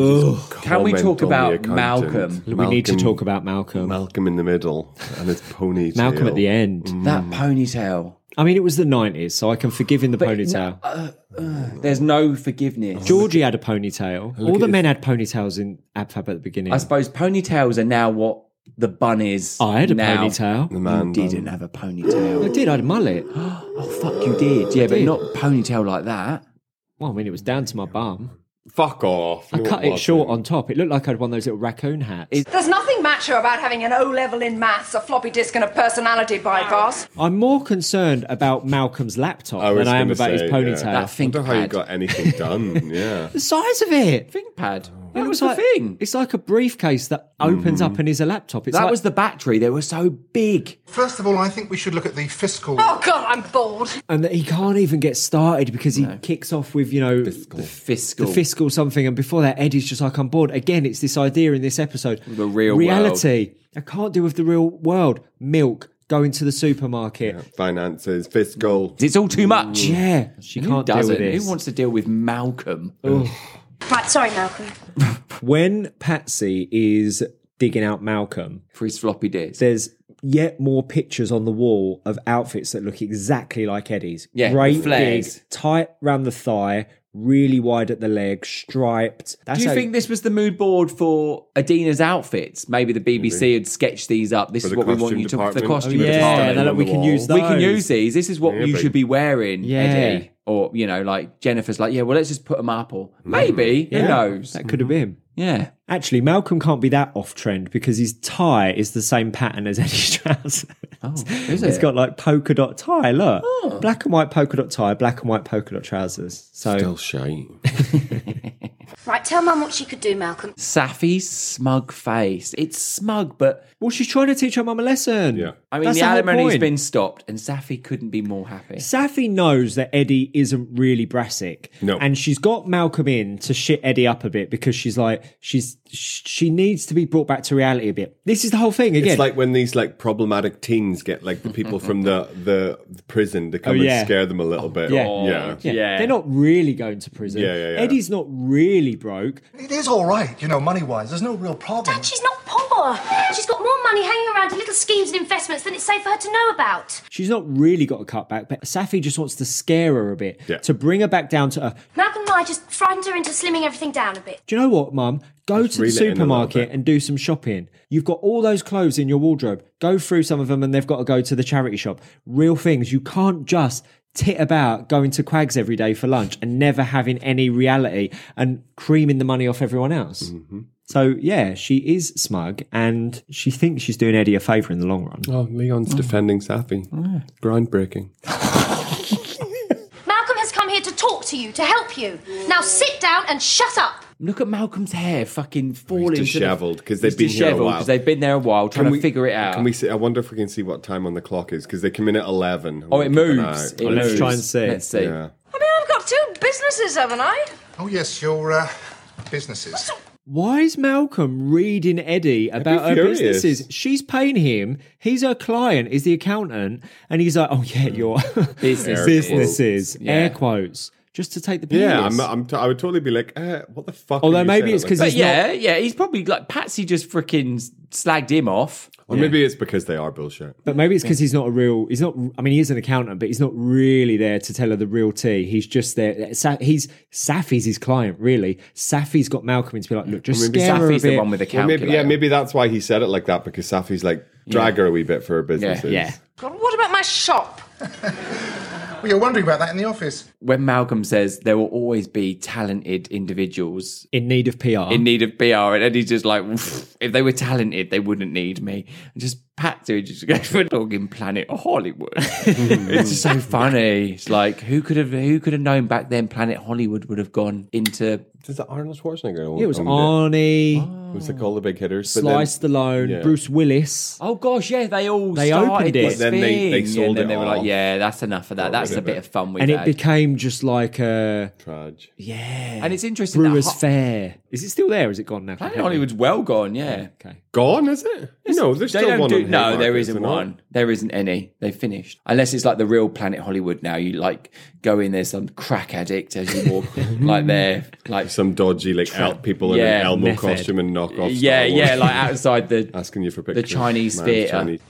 Can we Comment talk on about the accountant. Malcolm? We need to Malcolm- talk about Malcolm. Malcolm in the middle and his ponytail. Malcolm at the end. That ponytail. I mean, it was the nineties, so I can forgive him the But ponytail. no, uh, uh, there's no forgiveness. Georgie had a ponytail. All at the his- men had ponytails in Ab Fab at the beginning. I suppose ponytails are now what the bun is. I had a now. ponytail. The man You didn't bun. have a ponytail. I did. I had a mullet. Oh fuck, you did. Yeah, but did. not ponytail like that. Well, I mean, it was down to my bum. Fuck off! I No, cut it wasn't. short on top. It looked like I had one of those little raccoon hats. There's nothing macho about having an O-level in maths, a floppy disk and a personality bypass. I'm more concerned about Malcolm's laptop I was than I am gonna about his say, ponytail. yeah. That I think wonder how you pad. got anything done. Yeah. The size of it. ThinkPad. It That was looks the like, thing. It's like a briefcase that opens up and is a laptop. It's That like, was the battery. They were so big. First of all, I think we should look at the fiscal. Oh, God, I'm bored. and that he can't even get started because he kicks off with, you know, The fiscal. the fiscal something, and before that Eddie's just like, I'm bored. Again, it's this idea in this episode. The real reality. I can't deal with the real world. Milk, going to the supermarket. Finances, fiscal. It's all too much. Yeah, she Who can't deal doesn't? with this. Who wants to deal with Malcolm? Right, sorry, Malcolm. When Patsy is digging out Malcolm, For his floppy disk. there's yet more pictures on the wall of outfits that look exactly like Eddie's. Yeah, Great the flares. big, tight round the thigh, really wide at the leg, striped. That's Do you how- think this was the mood board for Adina's outfits? Maybe the B B C had sketched these up. This For is the what we want costume you to for the department. costume Oh, yeah, department. and then on we the can wall. use We can those. use these. This is what Yeah, you but- should be wearing, Yeah. Eddie. Or, you know, like Jennifer's like, yeah, well, let's just put them up. Or maybe, Yeah, who knows? That could have been. Yeah. Actually, Malcolm can't be that off trend because his tie is the same pattern as Eddie's trousers. Oh, is It's it? got like polka dot tie. Look, black and white polka dot tie, black and white polka dot trousers. So Still shy. Right, tell Mum what she could do, Malcolm. Safi's smug face. It's smug, but well, she's trying to teach her mum a lesson. Yeah. I mean, That's the the whole alimony's point. been stopped, and Safi couldn't be more happy. Safi knows that Eddie isn't really Brassic. No. And she's got Malcolm in to shit Eddie up a bit because she's like, she's she needs to be brought back to reality a bit. This is the whole thing again. It's like when these like problematic teens get like the people from the, the, the prison to come Oh, yeah. and scare them a little bit. Yeah. yeah. yeah. Yeah. They're not really going to prison. Yeah, yeah, yeah. Eddie's not really broke. It is all right, you know, money-wise. There's no real problem. Dad, she's not poor. She's got more money hanging around in little schemes and investments than it's safe for her to know about. She's not really got a cutback, but Safi just wants to scare her a bit, Yeah. to bring her back down to earth. Malcolm and I just frightened her into slimming everything down a bit. Do you know what, Mum? Go Just to the reel it in a little supermarket bit. and do some shopping. You've got all those clothes in your wardrobe. Go through some of them and they've got to go to the charity shop. Real things. You can't just tit about going to Quags every day for lunch and never having any reality and creaming the money off everyone else. Mm-hmm. So, yeah, she is smug and she thinks she's doing Eddie a favour in the long run. Oh, Leon's defending Safi. Groundbreaking. Malcolm has come here to talk to you, to help you. Now sit down and shut up. Look at Malcolm's hair fucking falling. He's dishevelled because they've He's been here a dishevelled while. because they've been there a while trying Can to we- figure it out. Can we see? I wonder if we can see what time on the clock is because they come in at eleven. Oh, it Keep an moves. eye. It Let's moves. try and see. Let's see. Yeah. I mean, I've got two businesses, haven't I? Oh, yes, your uh, businesses. Why is Malcolm reading Eddie about her furious. businesses? She's paying him. He's her client, is the accountant. And he's like, oh, yeah, your Business. businesses, Yeah. air quotes, just to take the piss. Yeah, I'm, I'm t- I would totally be like, uh, what the fuck? Although are you maybe saying it's it 'cause like But he's yeah, yeah, he's probably like Patsy just freaking slagged him off. that? Or maybe it's because they are bullshit. But maybe it's because he's not a real. He's not. I mean, he is an accountant, but he's not really there to tell her the real tea. He's just there. Sa- He's Safi's his client, really. Safi's got Malcolm in to be like, look, just maybe scare her a Safi's the bit. one with the Well, calculator. maybe, yeah, maybe that's why he said it like that because Safi's like drag her a wee bit for her businesses. yeah. God, what about my shop? Well, you're wondering about that in the office. When Malcolm says there will always be talented individuals In need of P R. in need of P R, and Eddie's just like, if they were talented, they wouldn't need me. And just Patsy just goes for talking Planet Hollywood. It's just so funny. It's like who could have who could have known back then Planet Hollywood would have gone into. Is it Arnold Schwarzenegger? it was owned Arnie, What's it called? The big hitters. But then- Sly Stallone, yeah. Bruce Willis. Oh gosh, yeah, they all They started opened it. this Then they- thing. they Yeah, sold and then it they were off. like, yeah, that's enough of that. Got That's rid a of bit it. of fun we've And it had. became just like a Traj. yeah, And it's interesting. Brewers that Ho- Fair. Is it still there? Or is it gone now? Planet Hollywood's well gone, yeah. Okay. Gone, is it? No, there's They still don't one. do, on no, Haymarket, there is isn't there not? one. There isn't any. They finished. Unless it's like the real Planet Hollywood now. You like go in there, some crack addict as you walk, like there, like Some dodgy like elk people in Yeah, an Elmo meth head. costume and knock off. yeah, yeah, like outside the asking you for the pictures. Chinese Man's theatre. Chinese.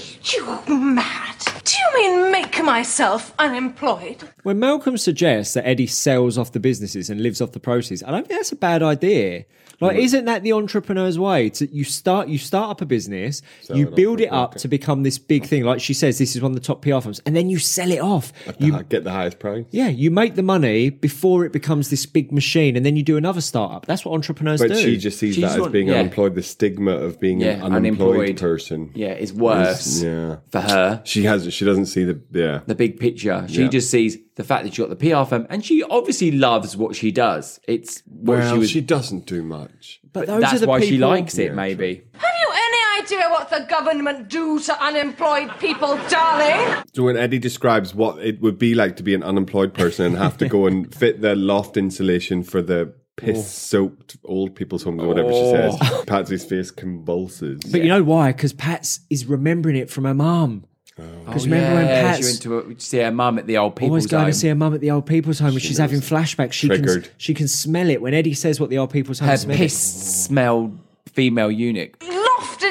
You mad? Do you mean make myself unemployed? When Malcolm suggests that Eddie sells off the businesses and lives off the proceeds, I don't think that's a bad idea. Like, isn't that the entrepreneur's way? To you start, you start up a business, Sell you it off build for it up profit. to become this big thing. Like she says, this is one of the top P R firms, and then you sell it off. You You, get the highest price. yeah, you make the money before it becomes this big machine, and then you do another startup. That's what entrepreneurs But do. she just sees She that just as want- being yeah. unemployed. The stigma of being Yeah, an unemployed, unemployed. person. Yeah, it's worse Is- yeah. for her. She has. She doesn't see the. Yeah. The big picture. She Yeah. just sees the fact that she got the P R firm, and she obviously loves what she does. It's what Well, she was. she doesn't do much. but but those that's are the why she people- likes it. Yeah, Maybe. Have you any idea what the government do to unemployed people, darling? So when Eddie describes what it would be like to be an unemployed person and have to go and fit the loft insulation for the piss-soaked old people's homes or whatever she says, Patsy's face convulses. But you know why? Because Pats is remembering it from her mum. Because remember when Oh, yeah, Pat's she went to a, see her mum at the old people's always going home. to see her mum at the old people's home, and she's having flashbacks. She can Triggered. she can smell it when Eddie says what the old people's home her smells. piss smelled female eunuch. Loft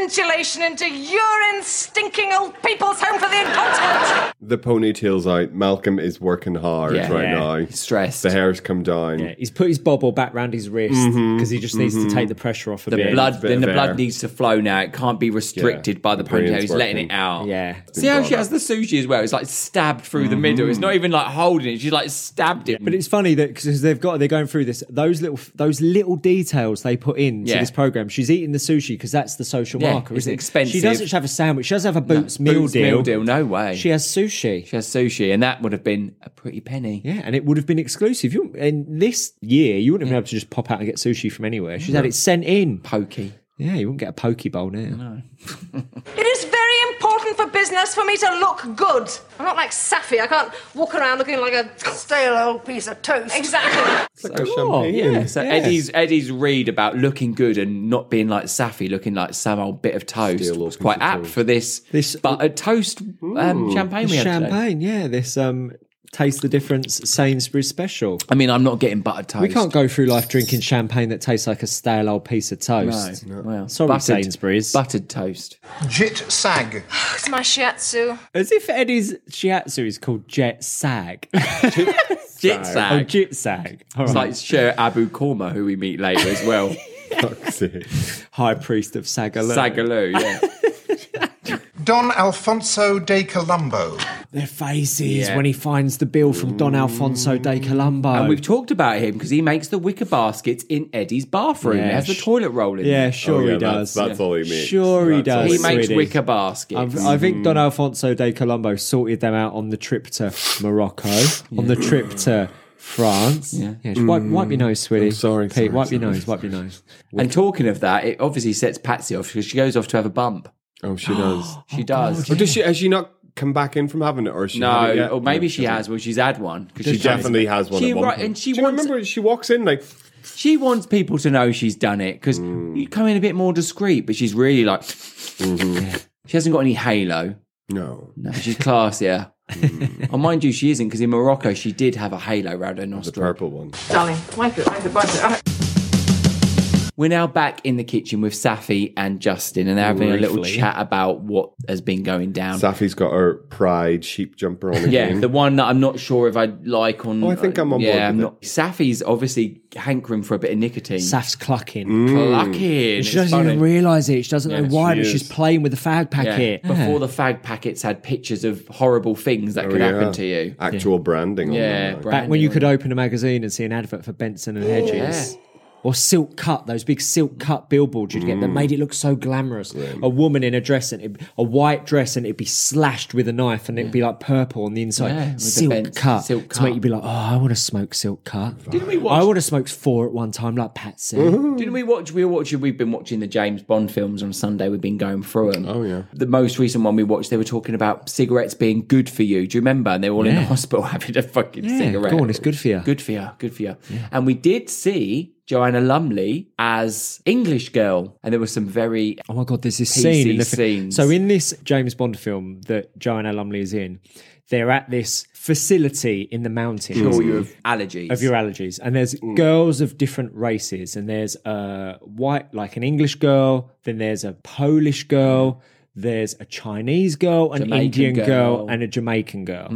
ventilation into urine-stinking old people's home for the incontinent. The ponytail's out. Malcolm is working hard Yeah. right Yeah. now. Stressed. The hair's come down. Yeah, he's put his bobble back round his wrist because he just needs to take the pressure off a The bit. blood, bit then the of blood air. needs to flow now. It can't be restricted Yeah. by the The brain's ponytail. He's letting working. it out. Yeah. See how brought she up. has the sushi as well? It's like stabbed through the middle. It's not even like holding it. She's like stabbed it. But it's funny that because they've got they're going through this those little those little details they put into Yeah. this program. She's eating the sushi because that's the social Yeah, marker, it's isn't it? expensive. She doesn't have a sandwich. She doesn't have a Boots meal Boots deal. meal deal. No way. She has sushi. She has sushi, and that would have been a pretty penny. Yeah, and it would have been exclusive. You, in this year, you wouldn't have been able to just pop out and get sushi from anywhere. She's had it sent in. Pokey. Yeah, you wouldn't get a poke bowl now. It is very important for business for me to look good. I'm not like Safi. I can't walk around looking like a stale old piece of toast. Exactly. It's like a champagne. Yeah, so Yeah. Eddie's Eddie's read about looking good and not being like Safi, looking like some old bit of toast Stale old was quite piece of apt toast. for this, This- buttered toast um, champagne we had today. Champagne, yeah. This um, Taste the Difference Sainsbury's special. I mean, I'm not getting buttered toast. We can't go through life drinking champagne that tastes like a stale old piece of toast. No, well, Sorry, buttered, Sainsbury's. buttered toast. Jit Sag. It's my shiatsu. As if Eddie's shiatsu is called Jet Sag. Jit Oh, sag. Jit Sag. All It's right. like Sher Abu Korma, who we meet later as well. Fuck's sake. High Priest of Sagaloo. Sagaloo, yeah. Don Alfonso de Colombo. Their faces Yeah. when he finds the bill from Don Alfonso de Colombo. And we've talked about him because he makes the wicker baskets in Eddie's bathroom. Yeah, It has the sh- toilet roll in yeah, there. sure Oh, yeah, he that's- does. that's all he makes. Sure he That's all does. He makes sweetie. wicker baskets. I I think Don Alfonso de Colombo sorted them out on the trip to Morocco, on the trip to France. Yeah, just wipe, wipe your nose, sweetie. I'm sorry, Pete, sorry, wipe your sorry. nose, wipe your nose. And talking of that, it obviously sets Patsy off because she goes off to have a bump. Oh, she does. She does. Or does she? Has she not come back in from having it, or has she had it No, yet? or maybe No, she hasn't. has. Well, she's had one because She definitely has one. She at one right, point. and she Do you wants. remember she walks in like She wants people to know she's done it because Mm. you come in a bit more discreet, but she's really like. Mm-hmm. Yeah. She hasn't got any halo. no, No, she's classier. Oh, mind you, she isn't because in Morocco she did have a halo around her the nostril. purple one. Darling, wipe it, wipe it, wipe it. We're now back in the kitchen with Safi and Justin, and they're having a little Briefly. chat about what has been going down. Safi's got her pride sheep jumper on Yeah, again. the one that I'm not sure if I like on. Oh, I think I'm on board Yeah, I'm with not. Safi's obviously hankering for a bit of nicotine. Saf's clucking. Clucking. She It's doesn't funny. even realise it. She doesn't Yeah, know why, she but is. she's playing with the fag Yeah. packet. Before the fag packets had pictures of horrible things that Oh, could yeah. happen to you. Actual branding. On Yeah, them, brand- Back when you branding could on open a magazine and see an advert for Benson and Hedges. Yeah. Or Silk Cut, those big Silk Cut billboards you'd get that made it look so glamorous. A woman in a dress, and it'd, a white dress, and it'd be slashed with a knife, and it'd be like purple on the inside. Yeah, with the Silk bent Cut. Silk To make Cut. you be like, oh, I want to smoke Silk Cut. Didn't we watch- I would have smoked four at one time, like Patsy. Didn't we watch? We were watching. We've been watching the James Bond films on Sunday. We've been going through them. Oh, yeah. The most recent one we watched, they were talking about cigarettes being good for you. Do you remember? And they were all in the Yeah. hospital having a fucking Yeah, cigarette. go on, it's good for you. Good for you. Good for you. And we did see Joanna Lumley as English girl, and there was some very Oh my god, there's this P C scene in the fi- scenes. So in this James Bond film that Joanna Lumley is in, they're at this facility in the mountains. sure you have allergies. Of your allergies, and there's girls of different races, and there's a white, like an English girl, then there's a Polish girl, there's a Chinese girl, an Jamaican Indian girl. girl. and a Jamaican girl.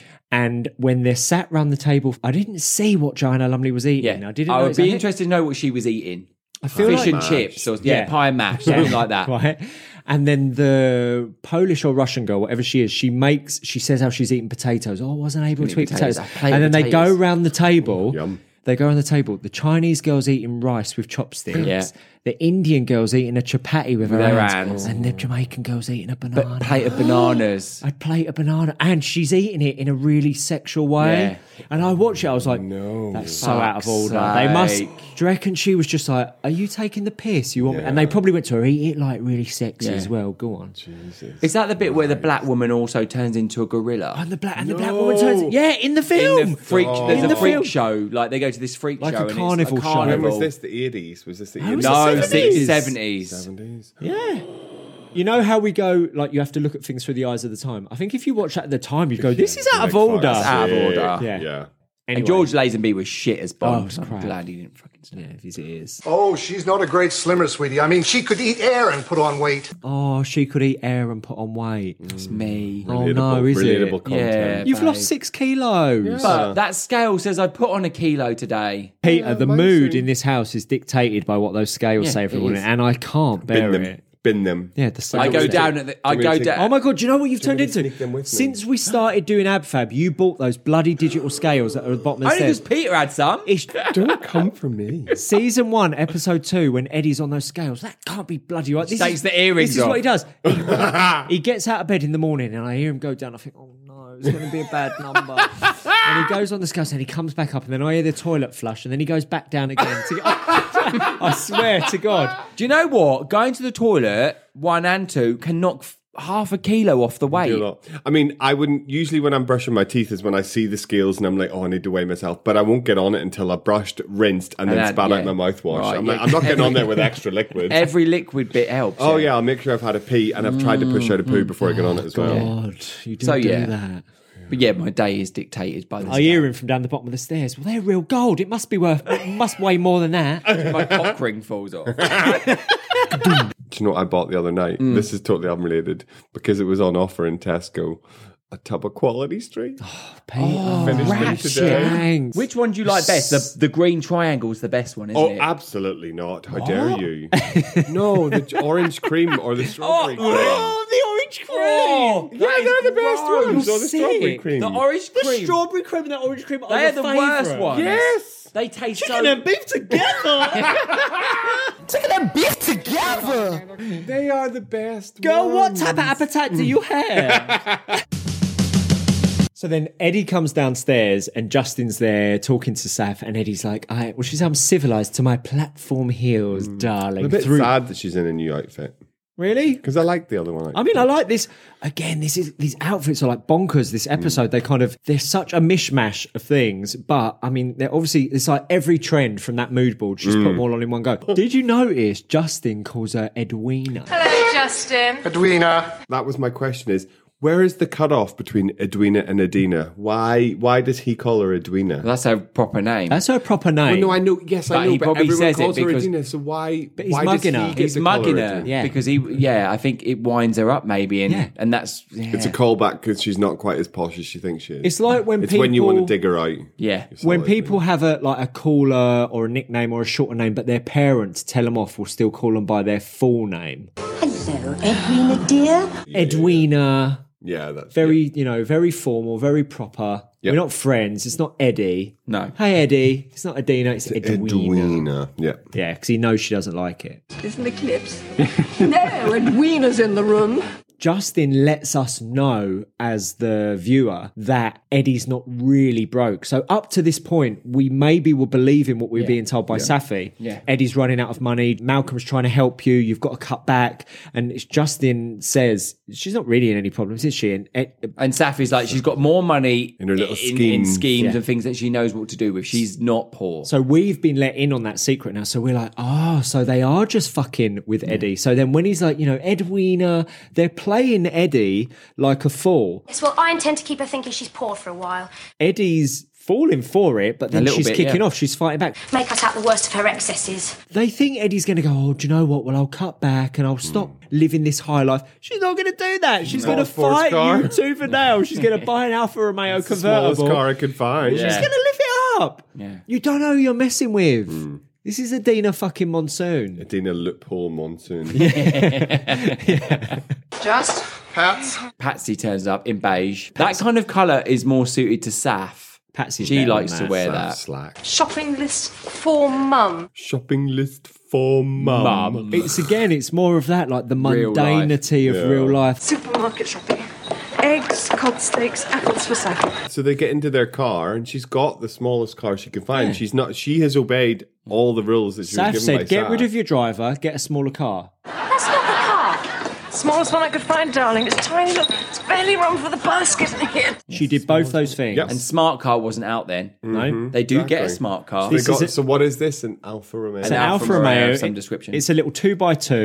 And when they're sat round the table, I didn't see what Joanna Lumley was eating. Yeah, I didn't. I know would be exactly- interested to know what she was eating. I feel Fish like and chips, or yeah, Yeah. pie and mash, something like that. Right. And then the Polish or Russian girl, whatever she is, she makes, she says how she's eating potatoes. Oh, I wasn't able Couldn't to eat eat potatoes. potatoes. A plate And of then they go potatoes. around the table. Yum. They go around the table. The Chinese girl's eating rice with chopsticks. Yeah. The Indian girl's eating a chapati with, With her her hands. hands. And the Jamaican girl's eating a banana. But plate of bananas. A plate of banana. And she's eating it in a really sexual way. Yeah. And I watched it, I was like, No. that's so out of Fuck's order. They must, sake. do you reckon she was just like, are you taking the piss? You want me? And they probably went to her, eat it like really sexy Yeah. as well. Go on. Is that the bit where the black woman also turns into a gorilla? And the black and the black woman turns, yeah, in the film. In the freak, there's In a the freak film. show. Like they go to this freak Like show, a and carnival it's show. a When carnival. was this? The eighties? Was this the How was eighties? it No, seventies? seventies. seventies. Yeah. You know how we go, like, you have to look at things through the eyes of the time. I think if you watch that at the time, you'd go, this is out of Like, order. fuck's Out of sake. order. Yeah. Yeah. And George Lazenby was shit as Bond. Oh, it's I'm crap. glad he didn't fucking stay. Yeah, if his ears. Oh, she's not a great slimmer, sweetie. I mean, she could eat air and put on weight. Oh, she could eat air and put on weight. It's me. Oh no, is relatable it? content. Yeah, You've babe. lost six kilos. But that scale says I put on a kilo today. Peter, the mine's mood too. in this house is dictated by what those scales Yeah, say every it morning, is. and I can't bear Bin them. it. Bin them. Yeah, the I go scales. down at the. I Do you go want me to down. take- Oh my god, do you know what you've Do you turned want me to into? sneak them with me? Since we started doing AbFab, you bought those bloody digital scales that are at the bottom of the Only because stairs. Peter had some. It's Don't come for me. season one, episode two, when Eddie's on those scales. That can't be bloody right. This Takes is, the earrings This is off. what he does. He, he gets out of bed in the morning, and I hear him go down. I think, oh no, it's going to be a bad number. And he goes on the scales, and he comes back up, and then I hear the toilet flush, and then he goes back down again. To get, I swear to God. Do you know what? Going to the toilet, one and two, can knock f- half a kilo off the Do weight. a lot. I mean, I wouldn't usually when I'm brushing my teeth is when I see the scales and I'm like, oh, I need to weigh myself. But I won't get on it until I've brushed, rinsed, and, And then then- spat yeah. out my mouthwash. Right, I'm, yeah. like, I'm not getting on there with extra liquid. Every liquid bit helps. Oh yeah, I'll make sure I've had a pee and I've tried to push out a poo before I get on it as well. God, you do So, do yeah. that. But yeah, my day is dictated by this. I hear him from down the bottom of the stairs. Well, they're real gold. It must be worth. It must weigh more than that. My cock ring falls off. Do you know what I bought the other night? Mm. This is totally unrelated because it was on offer in Tesco. A tub of Quality Street. Oh, Finished them rat today. shanks. Which one do you like best? The, the green triangle's the best one, isn't Oh, it? absolutely not. How dare you? No, the orange cream or the strawberry cream. Oh, the orange cream. Oh, Yeah, that is they're the best gross. ones. Or the strawberry sick. cream. The orange The cream. strawberry cream and that orange cream are They're the, the worst favourite. ones. Yes. They taste Chicken so... and beef together. Chicken and beef together. They are the best Girl, what ones. type of appetite do you have? So then Eddie comes downstairs and Justin's there talking to Saf, and Eddie's like, I, well, she's I'm civilized to my platform heels, darling. I'm a bit Through- sad that she's in a new outfit. Really? Because I like the other one. I mean, I like this. Again, this is these outfits are like bonkers. This episode, they kind of they're such a mishmash of things. But I mean, they're obviously it's like every trend from that mood board. She's put them all on in one go. Did you notice Justin calls her Edwina? Hello, Justin. Edwina. That was my question is, where is the cutoff between Edwina and Adina? Why why does he call her Edwina? That's her proper name. That's her proper name. Well, no, I know. Yes, But I know. he but probably everyone says it calls her because- Adina. So why? But he's why mugging does her. he get He's to call mugging her. Adina? Yeah. Because he, yeah, I think it winds her up maybe. And, Yeah. and that's, yeah. It's a callback because she's not quite as posh as she thinks she is. It's like when it's when you want to people- dig her out. Yeah. It's When like- people have a like a cooler or a nickname or a shorter name, but their parents tell them off, will still call them by their full name. Hello, Edwina, dear. Edwina. Yeah, that's Very, you know, very formal, very proper. Yep. We're not friends. It's not Eddie. No. Hey, Eddie. It's not Adina. It's Edwina. Edwina. Yeah. Yeah, because he knows she doesn't like it. Isn't Eclipse? No, Edwina's in the room. Justin lets us know as the viewer that Eddie's not really broke. So up to this point, we maybe will believe in what we're Yeah. being told by Safi. Yeah. Eddie's running out of money. Malcolm's trying to help you. You've got to cut back. And it's Justin says she's not really in any problems, is she? And Ed, And Safi's like, she's got more money In her little in, in schemes. schemes Yeah. and things that she knows what to do with. She's not poor. So we've been let in on that secret now. So we're like, oh, so they are just fucking with Eddie. So then when he's like, you know, Edwina, they're playing Eddie like a fool. Yes, well, I intend to keep her thinking she's poor for a while. Eddie's falling for it, but then little she's bit, kicking yeah. off. She's fighting back. Make us out the worst of her excesses. They think Eddie's going to go, oh, do you know what? Well, I'll cut back and I'll stop living this high life. She's not going to do that. She's Not going to a sports fight car. you tooth and nail. She's going to buy an Alfa Romeo It's the smallest convertible. car I could find. She's Yeah. going to lift it up. Yeah. You don't know who you're messing with. This is Adina fucking Monsoon. Adina loophole monsoon. Just. Pats. Patsy turns up in beige. That kind of colour is more suited to Saf. Patsy's She better likes than to that. wear Sad that. slack. Shopping list for mum. Shopping list for mum. Mum. It's again, it's more of that, like the Real life. mundanity of Yeah. real life. Supermarket shopping. Eggs, cod steaks, apples for Safi. So they get into their car, and she's got the smallest car she can find. She's not. She has obeyed all the rules that she was Saf given by said, get Saf. rid of your driver, get a smaller car. That's not the car. Smallest one I could find, darling. It's tiny. Look, it's barely room for the basket in here. She did both those things. Yep. And smart car wasn't out then. No. They do get a Exactly. smart car. They This got- is a- so what is this? An Alfa Romeo? It's An an Alfa Alfa Romeo Romeo. of some It- description. It's a little two by two.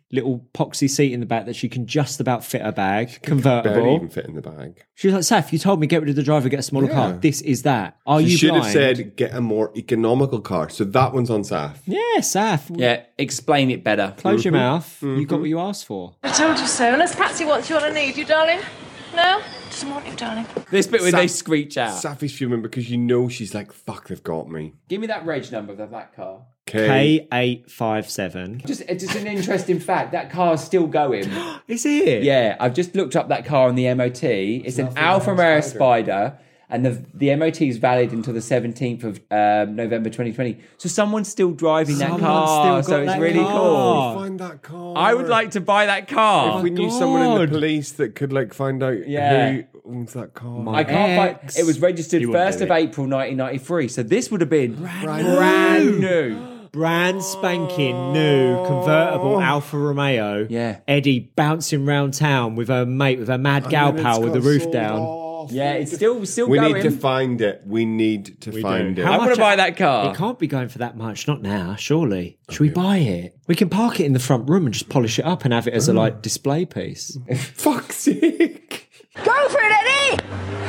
little poxy seat in the back that she can just about fit her bag, Barely convertible. even fit in the bag. She's like, Saf, you told me get rid of the driver, get a smaller Yeah. car. This is that. Are She you should blind? have said, get a more economical car. So that one's on Saf. Yeah, Saf. Yeah, explain it better. Close your Mhm. mouth. You Mhm. got what you asked for. I told you so. Unless Patsy wants you on a need, you darling. No? Doesn't want you, darling. This bit when Sa- they screech out. Safi's fuming because you know she's like, fuck, they've got me. Give me that reg number of that car. K eight five seven. Just, it's just an interesting fact. That car's still going. Is it? Yeah, I've just looked up that car on the M O T. It's an Alfa Romeo Spider, and the the M O T is valid until the seventeenth of um, November twenty twenty. So someone's still driving that Someone's car. still So got it's that really car. cool. Find that car. I would like to buy that car. If we knew someone in the police that could like find out Yeah. who owns that car. I can't find. Ex. It was registered You wouldn't first do of it. April nineteen ninety-three. So this would have been Brand brand new. new. Brand spanking new convertible Alfa Romeo. Yeah. Eddie bouncing round town with her mate, with her mad gal pal with the roof down. Yeah, it's still still We going. need to find it. We need to We find do. it. How I'm going much- to buy that car. It can't be going for that much. Not now, surely. Should we buy it? We can park it in the front room and just polish it up and have it as a like display piece. Fuck's sake. Go for it, Eddie!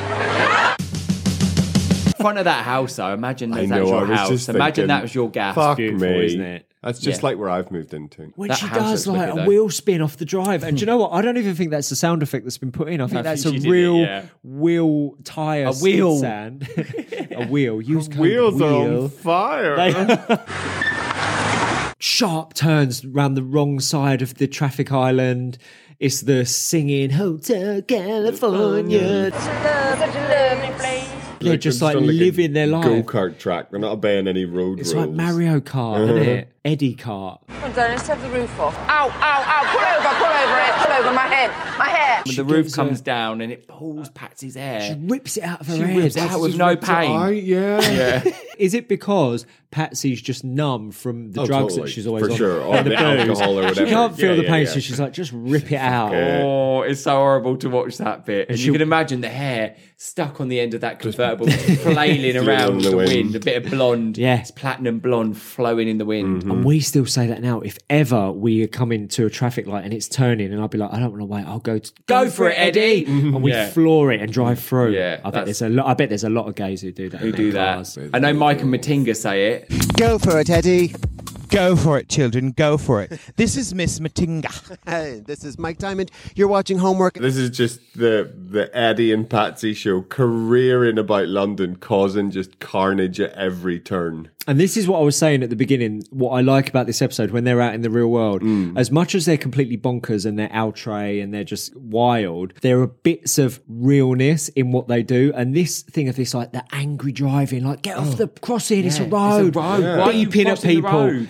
Front of that house, though. Imagine I that's know, your I was house. just Imagine thinking, that was your gas. Fuck beautiful, me. isn't it? That's just Yeah. like where I've moved into. When That she house does looks like wicked, a though. wheel spin off the drive. And do you know what? I don't even think that's the sound effect that's been put in. I think I that's think a she did it, real yeah. wheel tyre A wheel. sound. A wheel. Use code Wheels are wheel. on fire. They- Sharp turns round the wrong side of the traffic island. It's the singing Hotel California. Such a, such a lovely place. They're just like on, a living their life. Go-kart track. They're not obeying any road It's rules. like Mario Kart, isn't it? Eddie Kart. Come on, darling, let's have the roof off. Ow, ow, ow. Pull over, pull over it. Pull over my head. My hair. When She the roof gives comes her- down and it pulls Patsy's hair. She whips it out of her She hair. whips it That's out with just no ripped it pain. I, yeah. Yeah. Is it because Patsy's just numb from the Oh, drugs totally. that she's always For on? sure. Or And the booze? alcohol or She whatever. can't feel Yeah, the yeah, pain, yeah. so she's like, just rip it out. it. Oh, it's so horrible to watch that bit. And you she'll- can imagine the hair stuck on the end of that convertible, flailing Flailing around in the the wind. wind. A bit of blonde. Yeah. It's platinum blonde flowing in the wind. And we still say that now. If ever we come into a traffic light and it's turning, and I'll be like, I don't want to wait. I'll go. To, Go for it, Eddie. And we Yeah. floor it and drive through. Yeah, I bet that's- there's a lot. I bet there's a lot of gays who do that. Who in do their that? cars. I know Mike and Matinga say it. Go for it, Eddie. Go for it, children. Go for it. This is Miss Matinga. Hey, this is Mike Diamond. You're watching Homework. This is just the the Eddie and Patsy show, careering about London, causing just carnage at every turn. And this is what I was saying at the beginning. What I like about this episode when they're out in the real world, as much as they're completely bonkers and they're outre and they're just wild, there are bits of realness in what they do. And this thing of this, like the angry driving, like get off the crossing, it's a Yeah, road, it's a road. Why are you beeping at crossing the people. road?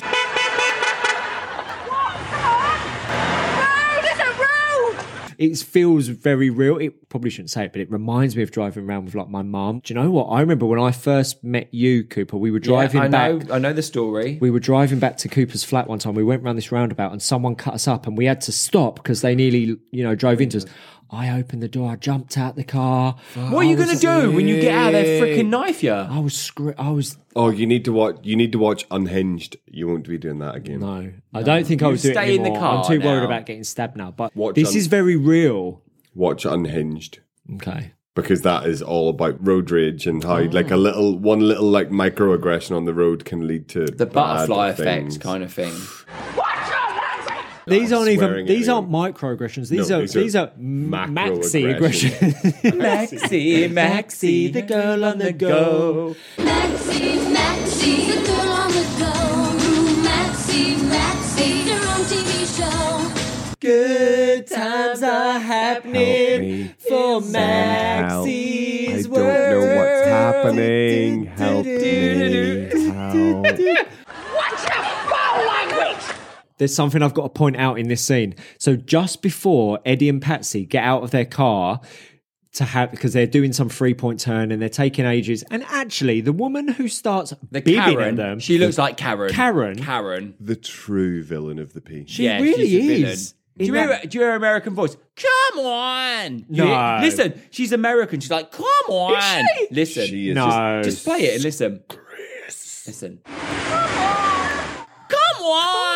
Road, it's a road! It feels very real. It probably shouldn't say it, but it reminds me of driving around with like my mum. Do you know what? I remember when I first met you, Cooper. We were driving yeah, I back. know. I know the story. We were driving back to Cooper's flat one time. We went round this roundabout and someone cut us up and we had to stop because they nearly, you know, drove into us. I opened the door. I jumped out the car. What are you going to do when you get out of there? Freaking knife you? I was scre- I was. Oh, you need to watch. You need to watch Unhinged. You won't be doing that again. No, I don't think I You would do it stay in the anymore. car I'm too worried now. about getting stabbed now. But Watch this Un- is very real. Watch Unhinged. Okay. Because that is all about road rage and how like a little one little like microaggression on the road can lead to The bad butterfly effect things. kind of thing. These aren't even. swearing at These you. aren't microaggressions. These No, are these are these are maxi macroaggression. aggressions. Maxie, Maxie, the girl on the go. Maxie, Maxie, the girl on the go. Maxie, Maxie, their own T V show. Good times are Help happening me. for Help. Maxie's I don't know what's world. happening. Help me. Help. What's your foul language? There's something I've got to point out in this scene. So just before Eddie and Patsy get out of their car to have, because they're doing some three point turn and they're taking ages, and actually the woman who starts The bibbing Karen. at them, She looks like Karen. Karen. Karen. The true villain of the piece. she Yeah, really she's a villain. is. Do you, In hear, that- do you hear her American voice? Come on. You No. hear- listen, she's American. She's like, come on. she? Listen. She is No. Just, just play it and listen. Listen. Come on.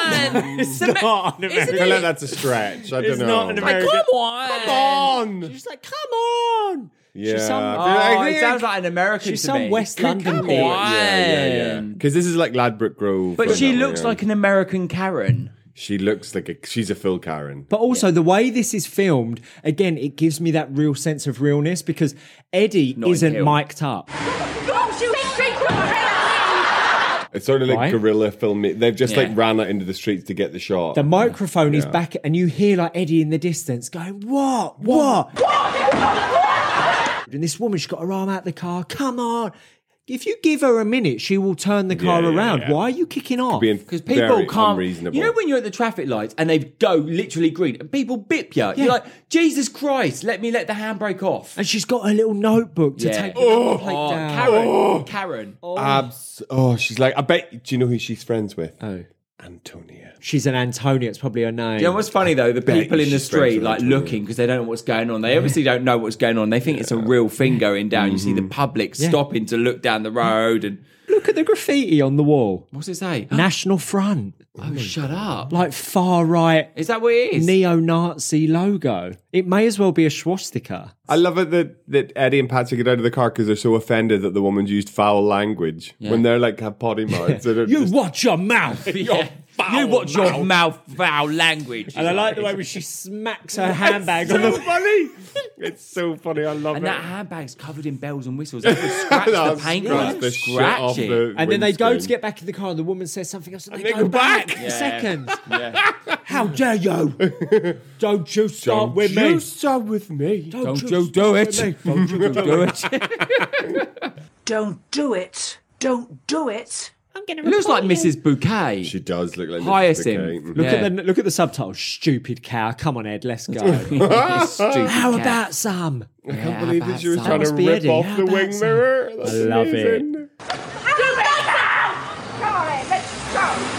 on. It's not an I American. feel like that's a stretch. I don't It's know. not an Like, American. come on. Come on. She's like, come on. Yeah. She's some, Oh, I it think- sounds like an American she's to some me. West Come London on. bitch. Yeah, yeah, yeah. Because this is like Ladbroke Grove. But or she something, looks yeah. like an American Karen. She looks like a. She's a full Karen. But also the way this is filmed, again, it gives me that real sense of realness because Eddie Notting isn't Hill. mic'd up. It's sort of like Right? guerrilla film. They've just Yeah. like ran out into the streets to get the shot. The microphone is Yeah. back, and you hear like Eddie in the distance going, "What? What?" And this woman, she's got her arm out the car. Come on. If you give her a minute, she will turn the car Yeah, yeah, around. yeah. Why are you kicking off? Being Because people very can't. unreasonable. You know when you're at the traffic lights and they go literally green and people bip you. Yeah. You're like, Jesus Christ, let me let the handbrake off. And she's got a little notebook to Yeah. take the Oh, number plate oh, down. Karen. Oh. Karen. Abs- oh, she's like. I bet. Do you know who she's friends with? Oh. Antonia. She's an Antonia. It's probably her name. Do you know what's funny though? The bet people in the she's friends street with like Antonia. looking because they don't know what's going on. They obviously don't know what's going on. They think it's a real thing going down. You see the public Yeah. stopping to look down the road and Look at the graffiti on the wall. what's it say? National Front. Oh, shut up! Like far right Is that what it is? neo-Nazi logo. It may as well be a swastika. I love it that, that Eddie and Patsy get out of the car because they're so offended that the woman's used foul language when they're like have potty mouths. They're You just- watch your mouth. Yeah. You watch your mouth foul language. And I like the way when she smacks her handbag on so the. funny. It's so funny. I love And it. that handbag's covered in bells and whistles. That would scratch the That'll paint. scratch Right? the shit Scratch off it. the And then they go to windscreen. get back in the car, and the woman says something else, and, And they, they go, go back. back. for Yeah. seconds. Yeah. How dare you? Don't you start Don't with you me? start with me. Don't you you start do with it. me. Don't you do Do it. it. Don't do it. Don't do it. It looks like Missus Bouquet. She does look like Hyacinth. Missus Bouquet. Look Yeah. at the look at the subtitles. Stupid cow. Come on, Ed. Let's go. Stupid How cat. about some? I can't Yeah, believe about that she was some. trying That to must be rip Eddie. off How the about wing some? mirror. That's I love it. amazing. Come on, Ed, let's go.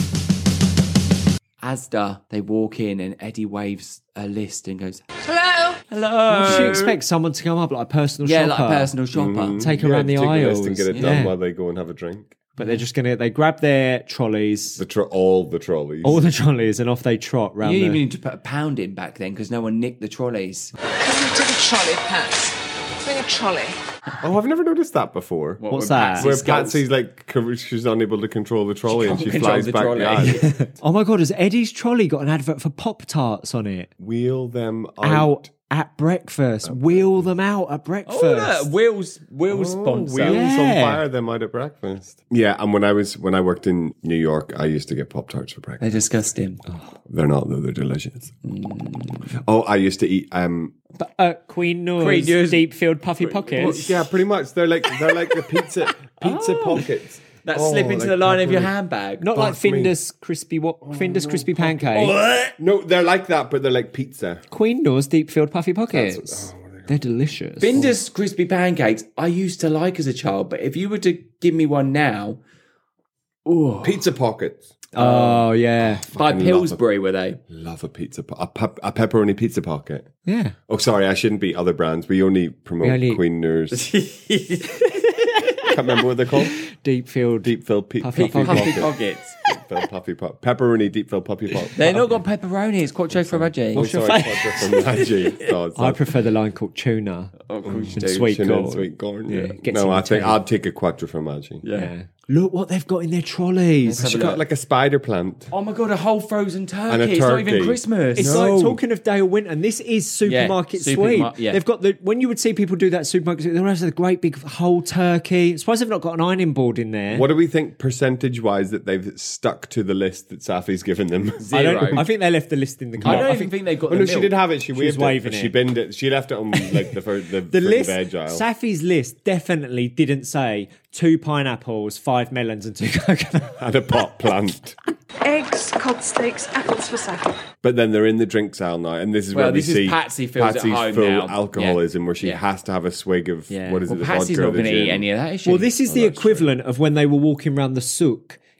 Asda, they walk in and Eddie waves a list and goes, Hello. hello. She expects someone to come up like a personal Yeah, shopper. like a personal shopper. Take her Yeah, around the take aisles. list and get it Yeah. done while they go and have a drink. But they're just gonna they grab their trolleys, The tro- all the trolleys. all the trolleys, and off they trot You round didn't even the. need to put a pound in back then because no one nicked the trolleys. Come and take a trolley, Pat. Bring a trolley. Oh, I've never noticed that before. What, What's when that? Patsy Where skulls- Patsy's like, co- she's unable to control the trolley and she can't control flies the back trolley. the aisle. Oh my god, has Eddie's trolley got an advert for Pop Tarts on it? Wheel them out. Out at breakfast. Wheel them out at breakfast. Oh, look, Will's, Will's Oh, sponsor. wheels Yeah. on fire them out at breakfast. Yeah, and when I was when I worked in New York, I used to get Pop Tarts for breakfast. They're disgusting. They're not though; they're delicious. Oh, I used to eat. Um, But, uh, Queen Noor's Queen Noor's- deep filled puffy well, pockets. yeah, pretty much. They're like they're like the pizza pizza pockets. That Oh, slip into like the line of your pepperoni. handbag. Not like Fuck me. Finder's crispy what? Finder's crispy pancake. No, they're like that, but they're like pizza. Queen Noor's deep filled puffy pockets. That's- oh, They're delicious. Binder's crispy pancakes I used to like as a child, but if you were to give me one now, Pizza pockets. Oh yeah, by Fucking Pillsbury were they? Love a pizza, po- a, pep- a pepperoni pizza pocket. yeah. Oh, sorry, I shouldn't beat other brands. We only promote We only- Queen Noor's. Can't remember what they're called. Deep filled. Deep filled pe- Puffy puffy Puffy pocket. pockets. Deep filled puffy pop. Pepperoni deep filled puffy pop. They're not got pepperoni. It's quattro formaggi. Oh, your sorry, favourite? quattro formaggi. Oh, it's I not- prefer the line called tuna. Oh, of course you and do. sweet tuna and corn. sweet corn. Yeah, Yeah. gets No, in I the think tea. I'd take a quattro formaggi. Yeah. Look what they've got in their trolleys. Let's She have a got look. like a spider plant. Oh my god, a whole frozen turkey. And a It's not even turkey. Christmas. It's No. like talking of Dale Winton. This is supermarket Yeah, sweet. supermar- yeah. They've got the when you would see people do that supermarket, they always have a great big whole turkey. I'm surprised they've not got an ironing board in there. What do we think percentage wise that they've stuck to the list that Safi's given them? I, don't, Zero. I think they left the list in the I car. don't even think they've got Oh the no, she milk. did have it. She, She waved was waving it. She it. binned it. She left it on like the first, the, The fruit list, and veg aisle. Safi's list definitely didn't say two pineapples, five melons, and two coconuts. Had a pot plant. Eggs, cod steaks, apples for supper. But then they're in the drinks aisle now, and this is Well, where we this is see Patsy feels at Patsy's home full now. alcoholism, where she Yeah. has to have a swig of Yeah. what is Well, it? The Patsy's vodka or not the going to eat gin. any of that, is she? Well, this is Oh, the that's equivalent of when they were walking around the souk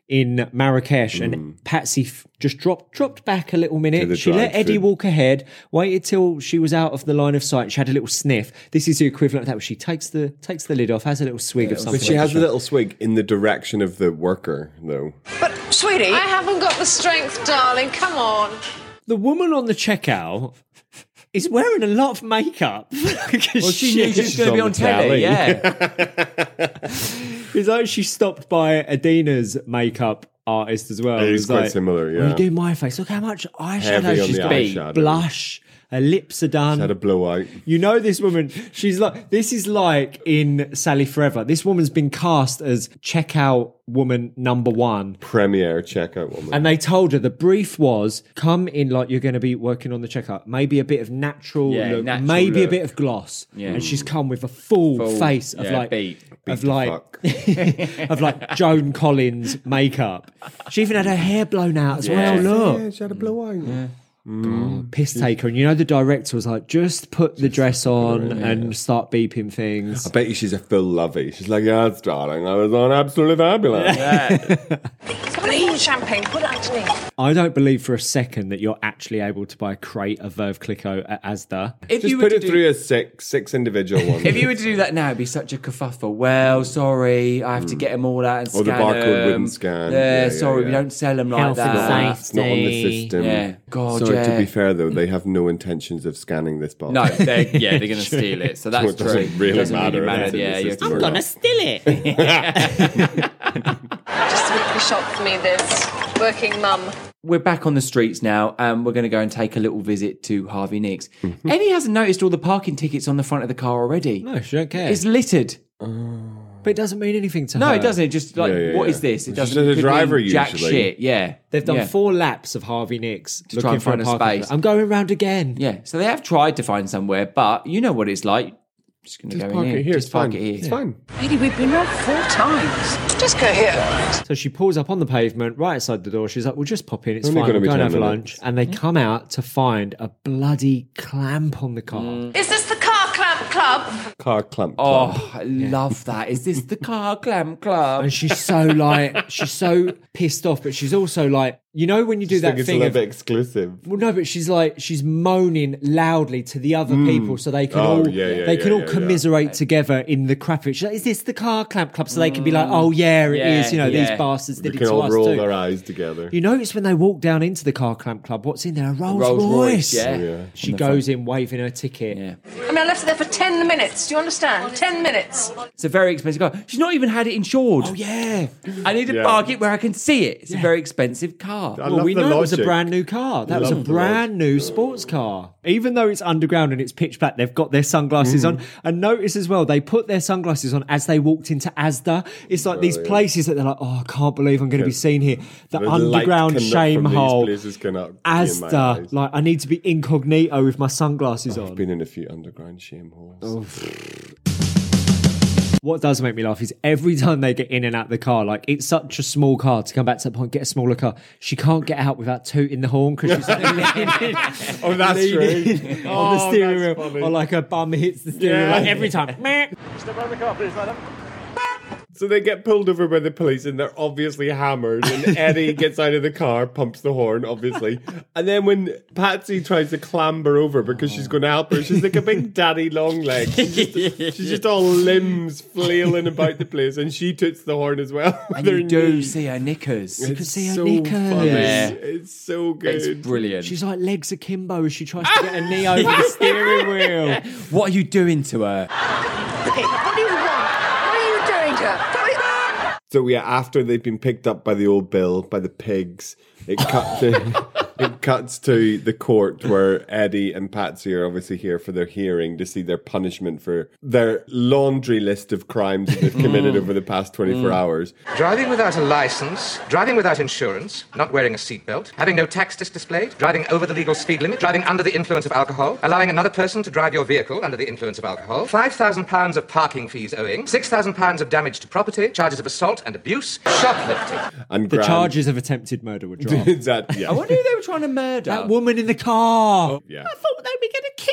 in Marrakesh, Mm. and Patsy f- just dropped dropped back a little To minute. the She let Eddie drive-through. walk ahead, waited till she was out of the line of sight. She had a little sniff. This is the equivalent of that, where she takes the takes the lid off, has a little swig of something. But she has a little swig in the direction of the worker, though. But, sweetie, I haven't got the strength, darling. Come on. The woman on the checkout is wearing a lot of makeup. Well, she knew she was going to be on telly, yeah. It's like she stopped by Adina's makeup artist as well. It is was quite like, similar, yeah. When you do my face, look how much eyeshadow Heavy on she's the got. eyeshadow. Blush. Her lips are done. She had a blowout. You know this woman, she's like, this is like in Sally Forever. This woman's been cast as checkout woman number one. Premier checkout woman. And they told her the brief was, come in like you're going to be working on the checkout. Maybe a bit of natural Yeah, look, natural maybe look. a bit of gloss. Yeah. And she's come with a full, Full, face of yeah, like, beat. of Beat the like, of like Joan Collins makeup. She even had her hair blown out as Yeah. well. Look. Yeah, she had a blowout. Yeah. God, piss taker. And you know the director was like, just put the dress on and start beeping things. I bet you she's a full lovey. She's like, yeah, darling, I was on absolutely fabulous. Come on, eat champagne. Put it underneath. I don't believe for a second that you're actually able to buy a crate of Veuve Clicquot at Asda. If Just you were put to it do- through as six, six individual ones. If you were to do that now, it'd be such a kerfuffle. Well, sorry, I have to get them all out and Or scan the barcode them. wouldn't scan. Yeah, Yeah, yeah, sorry, we yeah. don't sell them like Health and that. It's not on the safety. system. Yeah. God, Sorry, yeah. to be fair though, they have no intentions of scanning this box. No, they're, yeah, they're going to steal it. So that's It doesn't true. really It doesn't matter really if it's matter. in the Yeah, you have system to or worry not. steal it. Just a weekly shop for me, this. Working mum. We're back on the streets now, and we're going to go and take a little visit to Harvey Nicks. Eddie hasn't noticed all the parking tickets on the front of the car already. No, she don't care. It's littered. But it doesn't mean anything to No, her. it doesn't. It just like, Yeah, yeah, what yeah. is this? It It's doesn't. just a could driver mean jack usually. shit. Yeah, They've done Yeah. four laps of Harvey Nicks To looking try and for find a parking space. place. I'm going round again. Yeah, so they have tried to find somewhere, but you know what it's like. Just going to Just go park in here. it here. Just It's park fine. it here. It's fine. Lady, we've been round four times. Just go here. So she pulls up on the pavement right outside the door. She's like, "We'll just pop in. It's Only fine. gonna We're be going to ten have minutes." lunch." And they come out to find a bloody clamp on the car. Is this the car clamp club? Car clamp club. Oh, I love that. Is this the car clam club? And she's so like, she's so pissed off, but she's also like, you know, when you do Just think that it's a thing little of, bit exclusive. well, no, but she's like, she's moaning loudly to the other people so they can Oh, all, yeah, yeah, they yeah, can all yeah, yeah. commiserate together in the crap. She's like, is this the car clamp club? So they can be like, oh yeah, it Yeah, is. You know, yeah. these bastards They did it can to all us roll too. their eyes together. You notice when they walk down into the car clamp club, what's in there? A Rolls, Rolls Royce. Royce, yeah. Yeah. She On the goes in waving her ticket. Yeah. I mean, I left it there for ten minutes. Do you understand? Ten minutes. It's a very expensive car. She's not even had it insured. Oh yeah. I need to Yeah. park it where I can see it. It's a very expensive car. I Well, love we the know it was a logic. brand new car. That was a Love the brand new sports car. Even though it's underground and it's pitch black, they've got their sunglasses Mm. on. And notice as well, they put their sunglasses on as they walked into Asda. It's like these places that they're like, oh, I can't believe I'm going to be seen here. The, The light underground cannot- shame from these hole. places cannot be in my eyes. Asda. Like, I need to be incognito with my sunglasses I've on. been in a few underground shame holes. What does make me laugh is every time they get in and out the car, like it's such a small car to come back to that point, get a smaller car. She can't get out without tooting the horn because she's like leaning, Oh, that's leaning true. on the Oh, steering that's wheel, funny. or like her bum hits the steering Yeah. wheel like every time. Meh. Step out of the car, please, madam. So they get pulled over by the police and they're obviously hammered. And Eddie gets out of the car, pumps the horn, obviously. And then when Patsy tries to clamber over because she's going to help her, she's like a big daddy long leg. She's just, she's just all limbs flailing about the place. And she toots the horn as well. with And you her do knees. see her knickers. You can see her so knickers. funny. Yeah. It's so good. It's brilliant. She's like legs akimbo as she tries to get her knee over the steering wheel. What are you doing to her? What do you want? What are you doing to her? Put it back. So yeah, after they've been picked up by the old Bill, by the pigs, it cut to it cuts to the court where Eddie and Patsy are obviously here for their hearing to see their punishment for their laundry list of crimes that they've committed over the past twenty-four hours. Driving without a license, driving without insurance, not wearing a seatbelt, having no tax disc displayed, driving over the legal speed limit, driving under the influence of alcohol, allowing another person to drive your vehicle under the influence of alcohol, five thousand pounds of parking fees owing, six thousand pounds of damage to property, charges of assault and abuse, shoplifting. And The Gran- charges of attempted murder were dropped. Is that- yeah. I wonder who they were trying to murder. That woman in the car. Yeah. I thought they were going to kill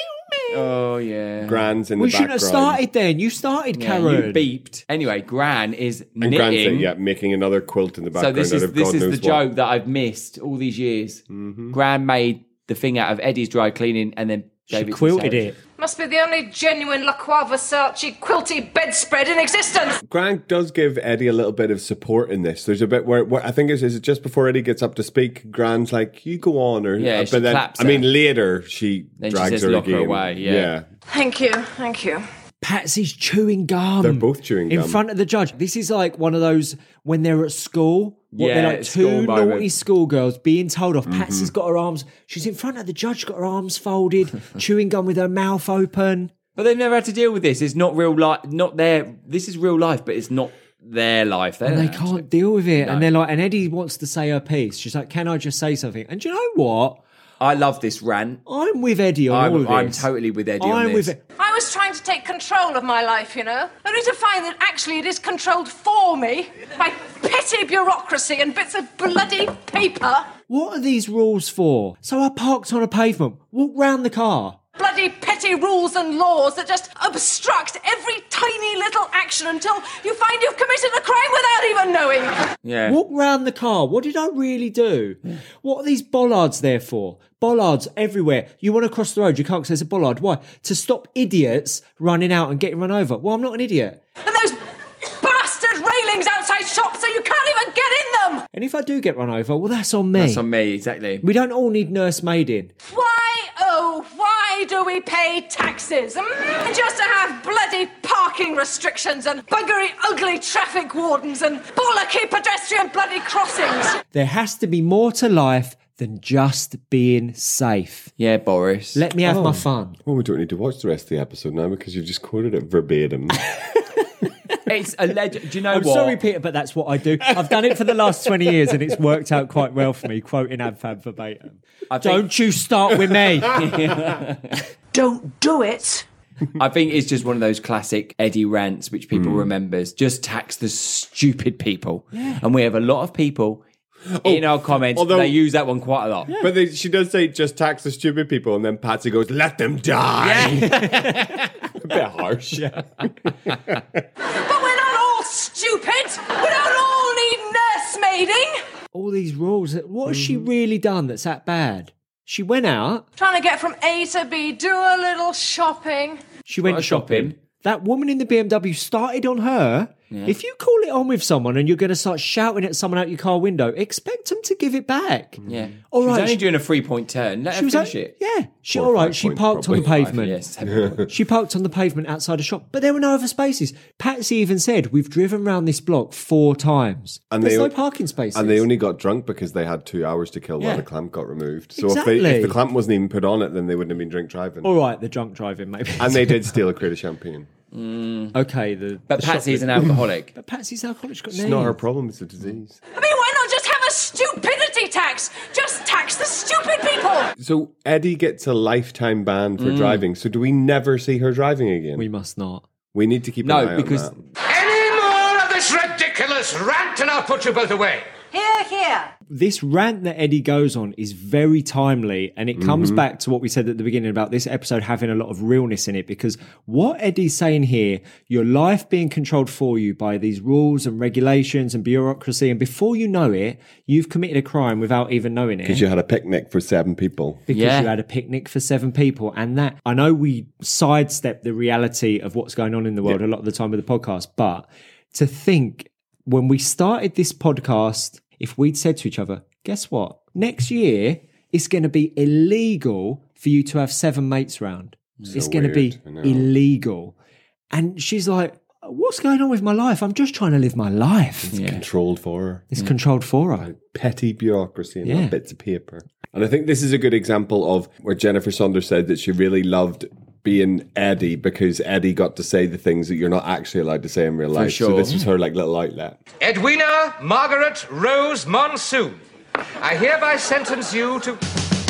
Oh, yeah. Gran's in We the shouldn't have background. started then. You started, Yeah, Karen. you beeped. Anyway, Gran is And Gran's knitting. yeah, making another quilt in the So background. this is out of this God is the knows what. joke that I've missed all these years. Mm-hmm. Gran made the thing out of Eddie's dry cleaning and then gave it to quilted Sarah. it. Must be the only genuine La Croix Versace quilty bedspread in existence. Gran does give Eddie a little bit of support in this. There's a bit where, where I think it's, is it just before Eddie gets up to speak, Gran's like, "You go on," or Yeah, uh, she but then claps I her. mean later she Then she drags says, her "Lock her again. away," yeah. Thank you, thank you. Patsy's chewing gum. They're both chewing in gum. front of the judge. This is like one of those when they're at school. What, Yeah, they're like school two moment. naughty schoolgirls being told off. Mm-hmm. Patsy's got her arms. She's in front of the judge, got her arms folded, chewing gum with her mouth open. But they've never had to deal with this. It's not real life. Not their. This is real life, but it's not their life. They, And don't they have to. can't deal with it. No. And they're like, and Eddie wants to say her piece. She's like, "Can I just say something?" And do you know what? I love this rant. I'm with Eddie on I'm, all of I'm this. totally with Eddie on I'm this. with it. I was trying to take control of my life, you know, only to find that actually it is controlled for me by petty bureaucracy and bits of bloody paper. What are these rules for? So I parked on a pavement, walked round the car. Bloody petty rules and laws that just obstruct every tiny little action until you find you've committed a crime without even knowing. Yeah. Walk round the car. What did I really do? What are these bollards there for? Bollards everywhere. You want to cross the road, you can't because there's a bollard. Why? To stop idiots running out and getting run over. Well, I'm not an idiot. And those bastard railings outside shops so you can't even get in them. And if I do get run over, well, that's on me. That's on me, exactly. We don't all need nursemaiding. Why, oh, why do we pay taxes? Mm, just to have bloody parking restrictions and buggery ugly traffic wardens and bollocky pedestrian bloody crossings. There has to be more to life than just being safe. Yeah, Boris. Let me have Oh. my fun. Well, we don't need to watch the rest of the episode now because you've just quoted it verbatim. It's a legend. Do you know I'm what? sorry, Peter, but that's what I do. I've done it for the last twenty years and it's worked out quite well for me, quoting Abfab verbatim. I think- Don't you start with me. Don't do it. I think it's just one of those classic Eddie rants which people Mm. remembers. Just tax the stupid people. And we have a lot of people in our comments. although- they use that one quite a lot. But they, she does say, "Just tax the stupid people," and then Patsy goes, "Let them die." A bit harsh. Yeah. But we're not all stupid. We don't all need nursemaiding. All these rules. What has she Mm-hmm. really done that's that bad? She went out. Trying to get from A to B, do a little shopping. She went What a shopping. shopping. That woman in the B M W started on her. Yeah. If you call it on with someone and you're going to start shouting at someone out your car window, expect them to give it back. Yeah. All She was right, only she- doing a three point turn. Let She her was finish like, it. yeah. She Four or all right. five She points, parked on the probably. pavement. Yes, seven points. She parked on the pavement outside a shop, but there were no other spaces. Patsy even said, "We've driven round this block four times. And There's they- no parking spaces." And they only got drunk because they had two hours to kill while Yeah. the clamp got removed. So if, Exactly. they, if the clamp wasn't even put on it, then they wouldn't have been drink driving. All right, the drunk driving maybe. And they did steal a crate of champagne. okay, the But the Patsy's shop- an alcoholic. But Patsy's alcoholic. She's got It's names. not her problem, it's a disease. I mean, why not just have a stupidity tax? Just tax the stupid people. So Eddie gets a lifetime ban for driving. So do we never see her driving again? We must not. We need to keep No, an eye because- on that. Any more of this ridiculous rant and I'll put you both away. Here, here. This rant that Eddie goes on is very timely, and it comes Mhm. back to what we said at the beginning about this episode having a lot of realness in it, because what Eddie's saying here, your life being controlled for you by these rules and regulations and bureaucracy, and before you know it, you've committed a crime without even knowing it. Because you had a picnic for seven people. Because Yeah. you had a picnic for seven people. And that, I know we sidestep the reality of what's going on in the world a lot of the time with the podcast, but to think when we started this podcast, if we'd said to each other, guess what? Next year, it's going to be illegal for you to have seven mates round. So it's going to be weird, I know. illegal. And she's like, what's going on with my life? I'm just trying to live my life. It's controlled for her. It's controlled for her. Petty bureaucracy and Yeah. not bits of paper. And I think this is a good example of where Jennifer Saunders said that she really loved being Eddie because Eddie got to say the things that you're not actually allowed to say in real life. So sure. this was her like little outlet. Edwina Margaret Rose Monsoon, I hereby sentence you to...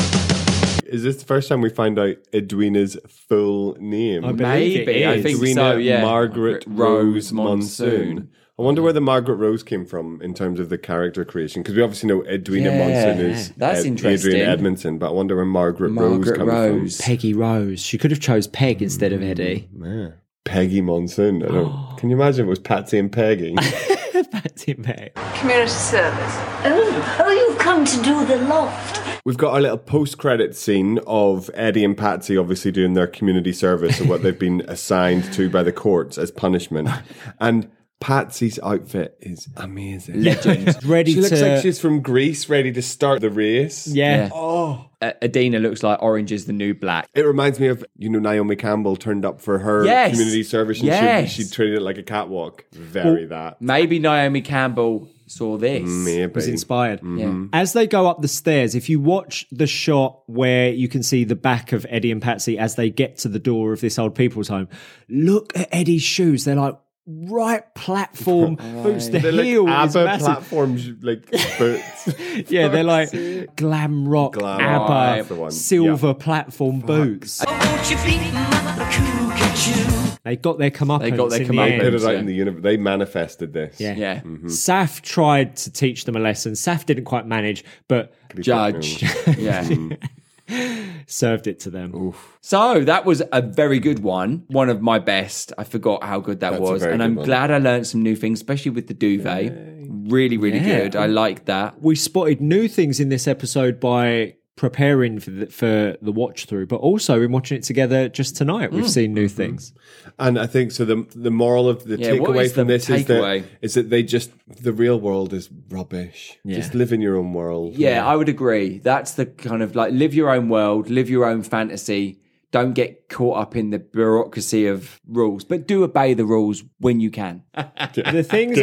Is this the first time we find out Edwina's full name? I believe it Maybe. I is. think Edwina so, yeah. Margaret Rose Rose Monsoon. I wonder where the Margaret Rose came from in terms of the character creation, because we obviously know Edwina Yeah, Munson is that's Ed- interesting. Adrian Edmondson, but I wonder where Margaret, Rose Margaret comes Rose. from. Peggy Rose. She could have chose Peg instead of Eddie. Yeah. Peggy Monsoon. I don't, can you imagine it was Patsy and Peggy? Patsy and Peg. Community service. Oh, oh, you've come to do the loft. We've got our little post-credit scene of Eddie and Patsy obviously doing their community service of what they've been assigned to by the courts as punishment. And Patsy's outfit is amazing. Legend. Ready She looks to- like she's from Greece, ready to start the race. Yeah. Oh. Uh, Adina looks like orange is the new black. It reminds me of, you know, Naomi Campbell turned up for her Yes. community service and Yes. she, she treated it like a catwalk. Very that. Maybe Naomi Campbell saw this. Maybe. Was inspired. Yeah. As they go up the stairs, if you watch the shot where you can see the back of Eddie and Patsy as they get to the door of this old people's home, look at Eddie's shoes. They're like right platform boots. The They're heel like is ABBA massive. platforms, like boots. Yeah, they're like glam rock, Glam ABBA, rock, that's the one. silver Yeah. platform boots. Won't you be my cool cat? They got their comeuppance. They got their in the comeuppance. end. Put it out Yeah. in the universe. They manifested this. Yeah. Yeah. Saf tried to teach them a lesson. Saf didn't quite manage, but Judge. yeah. served it to them. So that was a very good one. One of my best. I forgot how good that That's a was. very And good I'm one. glad I learned some new things, especially with the duvet. Really, really Yeah. good. I like that. We spotted new things in this episode by preparing for the, for the watch through, but also in watching it together just tonight, we've seen new things. And I think so. The the moral of the Yeah, what takeaway is from the this is takeaway? that is that they just the real world is rubbish. Just live in your own world. Yeah, I would agree. That's the kind of like live your own world, live your own fantasy. Don't get caught up in the bureaucracy of rules, but do obey the rules when you can. The things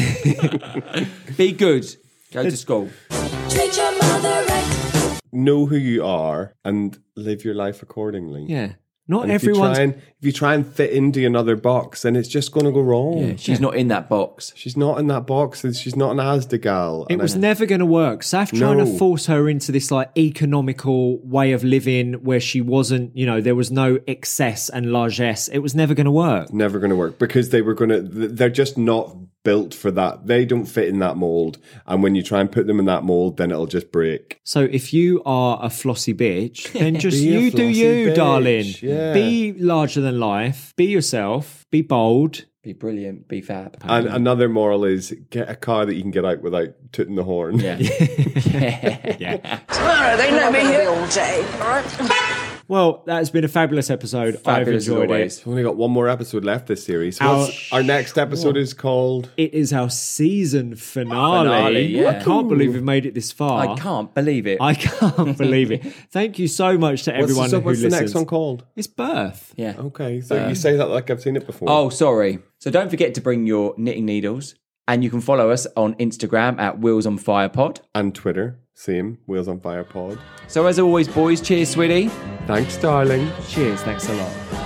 Be good. Go to school. Treat your mother right. Know who you are and live your life accordingly. yeah, not And if everyone. you try and if you try and fit into another box, then it's just going to go wrong. Yeah, she's not in that box. She's not in that box. and She's not an Asda gal. It And was I- never going to work. Saf trying No. to force her into this like economical way of living where she wasn't, you know, there was no excess and largesse. It was never going to work. never going to work because they were going to. They're just not built for that. They don't fit in that mold. And when you try and put them in that mold, then it'll just break. So if you are a flossy bitch, then just Be a you do flossy you, bitch, darling. yeah. Be larger than life. Be yourself. Be bold. Be brilliant. Be fab. And another moral is get a car that you can get out without tooting the horn. Yeah. Yeah. Tomorrow they let me here all day, all right? Well, that's been a fabulous episode. Fabulous as I've enjoyed always. it. We've only got one more episode left this series. So Our- what's- our next episode is called. It is our season finale. Finale, yeah. I can't believe we've made it this far. I can't believe it. I can't believe it. Thank you so much to everyone what's the, who what's the listens. next one called? It's Birth. yeah. Okay, so you say that like I've seen it before. Oh, sorry. So don't forget to bring your knitting needles. And you can follow us on Instagram at Wheels on Fire Pod. And Twitter, same, Wheels on Fire Pod. So as always, boys, cheers, sweetie. Thanks, darling. Cheers. Thanks a lot.